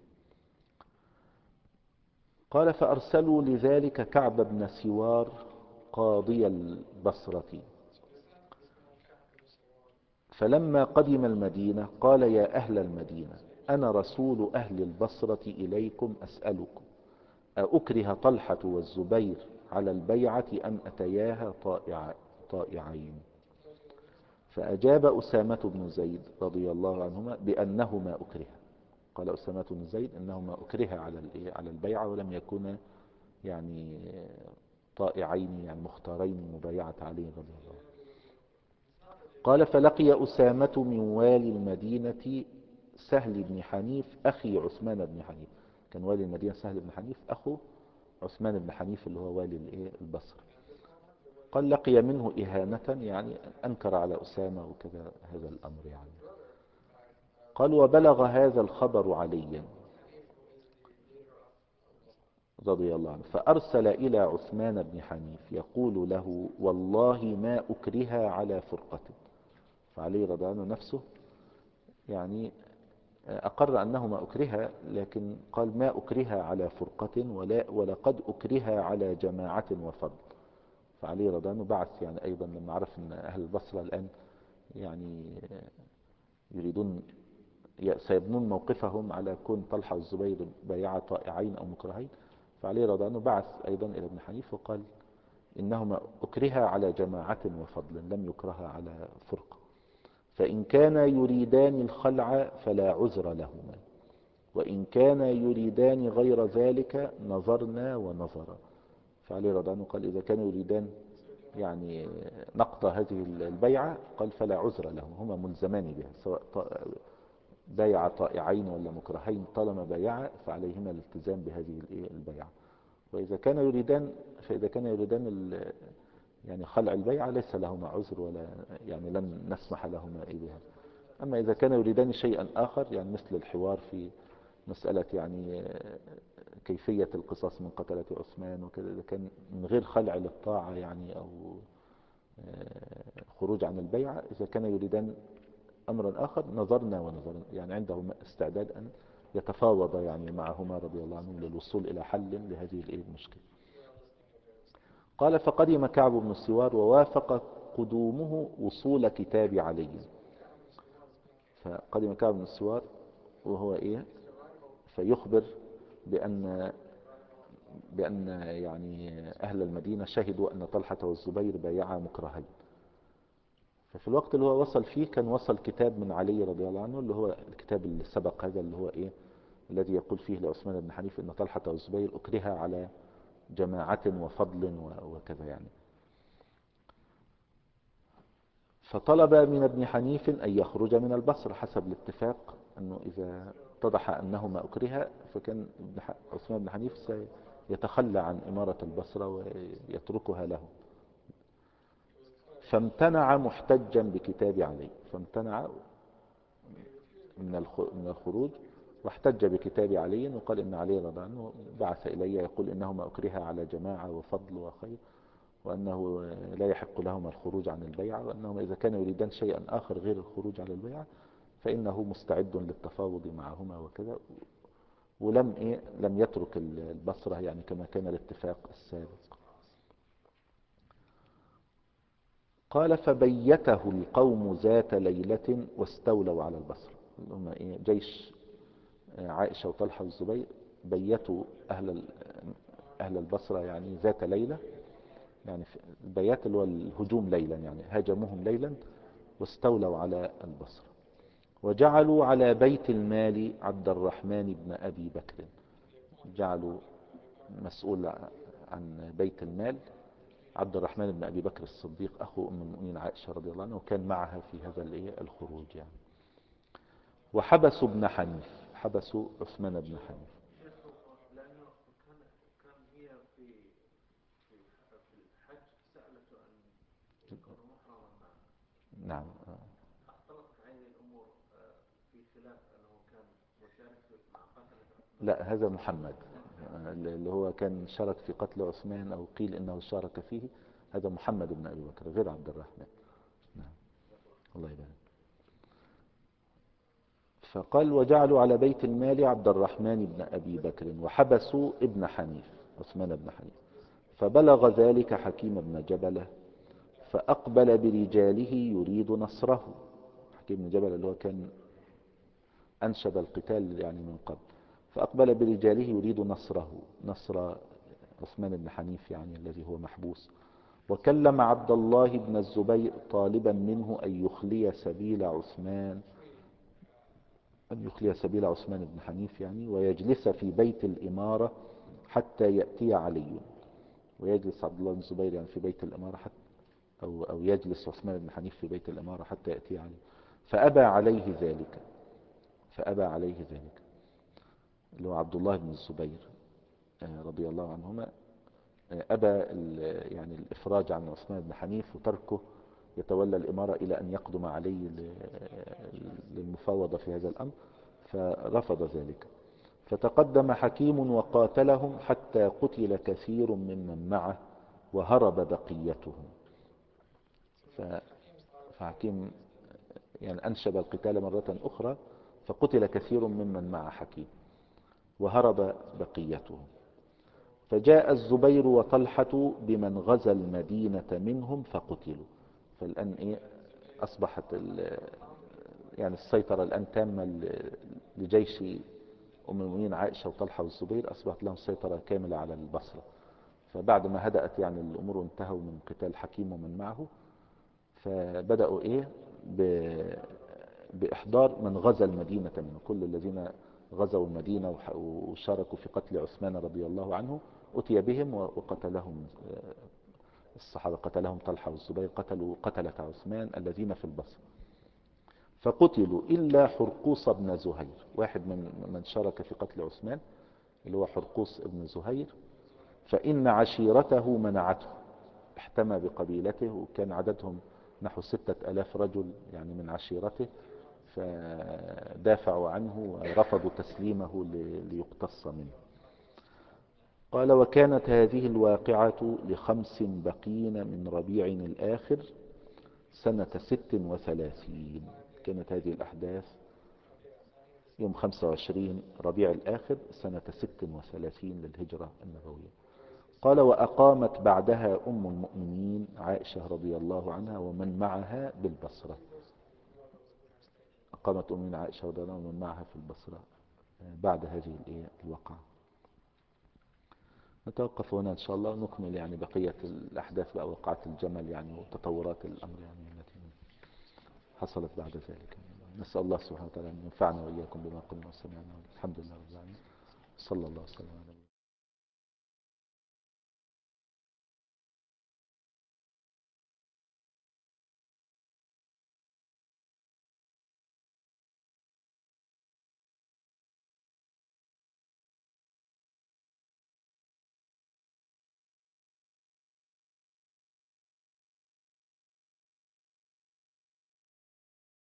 قال فأرسلوا لذلك كعب بن سوار قاضي البصرة، فلما قدم المدينة قال يا أهل المدينة أنا رسول أهل البصرة إليكم أسألكم أأكره طلحة والزبير على البيعة أم أتياها طائع طائعين؟ فأجاب أسامة بن زيد رضي الله عنهما بأنهما أكرها. قال أسامة بن زيد إنهما أكرها على على البيعة ولم يكونا يعني طائعين يعني مختارين مبايعة علي رضي الله عنه. قال فلقي أسامة من والي المدينة سهل بن حنيف أخي عثمان بن حنيف. كان والي المدينة سهل بن حنيف أخو عثمان بن حنيف اللي هو والي البصرة. قال لقي منه إهانة يعني أنكر على أسامة وكذا هذا الأمر يعني. قال وبلغ هذا الخبر عليا رضي الله عنه فأرسل إلى عثمان بن حنيف يقول له والله ما أكرها على فرقة. فعلي رضي الله عنه نفسه يعني أقر أنهما أكرها، لكن قال ما أكرها على فرقة ولا ولقد أكرها على جماعة وفضل. فعلي رضي الله عنه بعث يعني أيضا لما عرف أن أهل البصرة الآن يعني يريدون سيبنون موقفهم على كون طلحة والزبير بايعا طائعين أو مكرهين، فعلي رضي الله عنه بعث أيضا إلى ابن حنيف وقال إنهما أكرها على جماعة وفضل لم يكرها على فرقة، فإن كان يريدان الخلع فلا عذر لهما، وإن كان يريدان غير ذلك نظرنا ونظرا. فعلي رضي الله عنه قال إذا كانوا يريدان يعني نقض هذه البيعة قال فلا عذر لهم، هما ملزمان بها سواء بايع طائعين ولا مكرهين، طالما بايع فعليهما الالتزام بهذه البيعة. وإذا كان يريدان فإذا كان يريدان يعني خلع البيعة ليس لهما عذر ولا يعني لن نسمح لهما بها. أما إذا كان يريدان شيئا آخر يعني مثل الحوار في مسألة يعني كيفية القصاص من قتلة عثمان وكذا، إذا كان من غير خلع للطاعة يعني أو خروج عن البيعة، إذا كان يريدان أمرا آخر نظرنا ونظرنا يعني عنده استعداد أن يتفاوض يعني معهما رضي الله عنهم للوصول إلى حل لهذه المشكلة. قال فقدم كعب بن السوار ووافق قدومه وصول كتاب علي. فقدم كعب بن السوار وهو إيه فيخبر بأن بأن يعني أهل المدينة شهدوا أن طلحة والزبير بايعا مكرهين. ففي الوقت اللي هو وصل فيه كان وصل كتاب من علي رضي الله عنه، اللي هو الكتاب اللي سبق هذا، اللي هو إيه، الذي يقول فيه لعثمان بن حنيف أن طلحة والزبير أكره على جماعة وفضل وكذا يعني. فطلب من ابن حنيف أن يخرج من البصرة حسب الاتفاق، أنه إذا اتضح أنهما أكرها فكان عثمان بن حنيف سيتخلى عن إمارة البصرة ويتركها له. فامتنع محتجا بكتاب علي، فامتنع من الخروج واحتج بكتاب علي، وقال إن علي رضي الله عنه بعث إلي يقول إنهما أكرها على جماعة وفضل وخير، وأنه لا يحق لهما الخروج عن البيعة، وأنهما إذا كانوا يريدان شيئا آخر غير الخروج على البيعة فإنه مستعد للتفاوض معهما وكذا. ولم إيه لم يترك البصرة يعني كما كان الاتفاق السابق. قال فبيته القوم ذات ليلة واستولوا على البصرة. هم إيه جيش عائشة وطلحة والزبير بيتوا أهل أهل البصرة يعني ذات ليلة، يعني البيات اللي هو الهجوم ليلا، يعني هاجموهم ليلا واستولوا على البصرة. وجعلوا على بيت المال عبد الرحمن بن أبي بكر، جعلوا مسؤول عن بيت المال عبد الرحمن بن أبي بكر الصديق أخو أم المؤمنين عائشة رضي الله عنها، وكان معها في هذا الخروج يعني. وحبسوا ابن حنيف، حبسوا عثمان بن حنيف. نعم. لا هذا محمد اللي هو كان شارك في قتل عثمان، أو قيل إنه شارك فيه، هذا محمد بن أبي بكر غير عبد الرحمن. نعم الله يبارك. فقال وجعلوا على بيت المال عبد الرحمن بن أبي بكر وحبسوا ابن حنيف عثمان بن حنيف. فبلغ ذلك حكيم بن جبلة فأقبل برجاله يريد نصره. حكيم بن جبلة اللي هو كان أنشب القتال يعني من قبل. فأقبل برجاله يريد نصره، نصر عثمان بن حنيف يعني الذي هو محبوس. وكلم عبد الله بن الزبير طالبا منه أن يخلي سبيل عثمان أن يخلي سبيل عثمان بن حنيف يعني، ويجلس في بيت الإمارة حتى يأتي علي. ويجلس عبد الله بن الزبير يعني في بيت الإمارة حتى أو, أو يجلس عثمان بن حنيف في بيت الإمارة حتى يأتي علي. فأبى عليه ذلك، فأبى عليه ذلك اللي هو عبد الله بن الزبير رضي الله عنهما، أبى يعني الإفراج عن عثمان بن حنيف وتركه يتولى الإمارة إلى أن يقدم علي للمفاوضة في هذا الأمر، فرفض ذلك. فتقدم حكيم وقاتلهم حتى قتل كثير ممن معه وهرب بقيتهم. فحكيم يعني أنشب القتال مرة أخرى، فقتل كثير ممن مع حكيم وهرب بقيتهم. فجاء الزبير وطلحة بمن غزا المدينة منهم فقتلوا. فالآن إيه أصبحت يعني السيطرة الآن تامة لجيش أم المؤمنين عائشة وطلحة والزبير، أصبحت لهم سيطرة كاملة على البصرة. فبعد ما هدأت يعني الأمور وانتهوا من قتال حكيم ومن معه، فبدأوا إيه بإحضار من غزا المدينة منه. كل الذين غزوا المدينة وشاركوا في قتل عثمان رضي الله عنه أتي بهم وقتلهم الصحابة، قتلهم طلحة والزبير، قتلوا قتلة عثمان الذين في البصرة. فقتلوا إلا حرقوس بن زهير، واحد من من شارك في قتل عثمان اللي هو حرقوس بن زهير، فإن عشيرته منعته، احتمى بقبيلته وكان عددهم نحو ستة ألاف رجل يعني من عشيرته، فدافعوا عنه ورفضوا تسليمه ليقتص منه. قال وكانت هذه الواقعة لخمس بقين من ربيع الآخر سنة ست وثلاثين. كانت هذه الأحداث يوم خمسة وعشرين ربيع الآخر سنة ست وثلاثين للهجرة النبوية. قال وأقامت بعدها أم المؤمنين عائشة رضي الله عنها ومن معها بالبصرة. أقامت أم المؤمنين عائشة رضي الله عنها ومن معها في البصرة بعد هذه الوقعة. نتوقف هنا إن شاء الله ونكمل يعني بقية الأحداث بقى، وقعة الجمل يعني وتطورات الأمر يعني التي حصلت بعد ذلك. نسأل الله سبحانه وتعالى أن ينفعنا وإياكم بما قلنا وسمعنا. الحمد لله رب العالمين. صلى الله وسلم على نبينا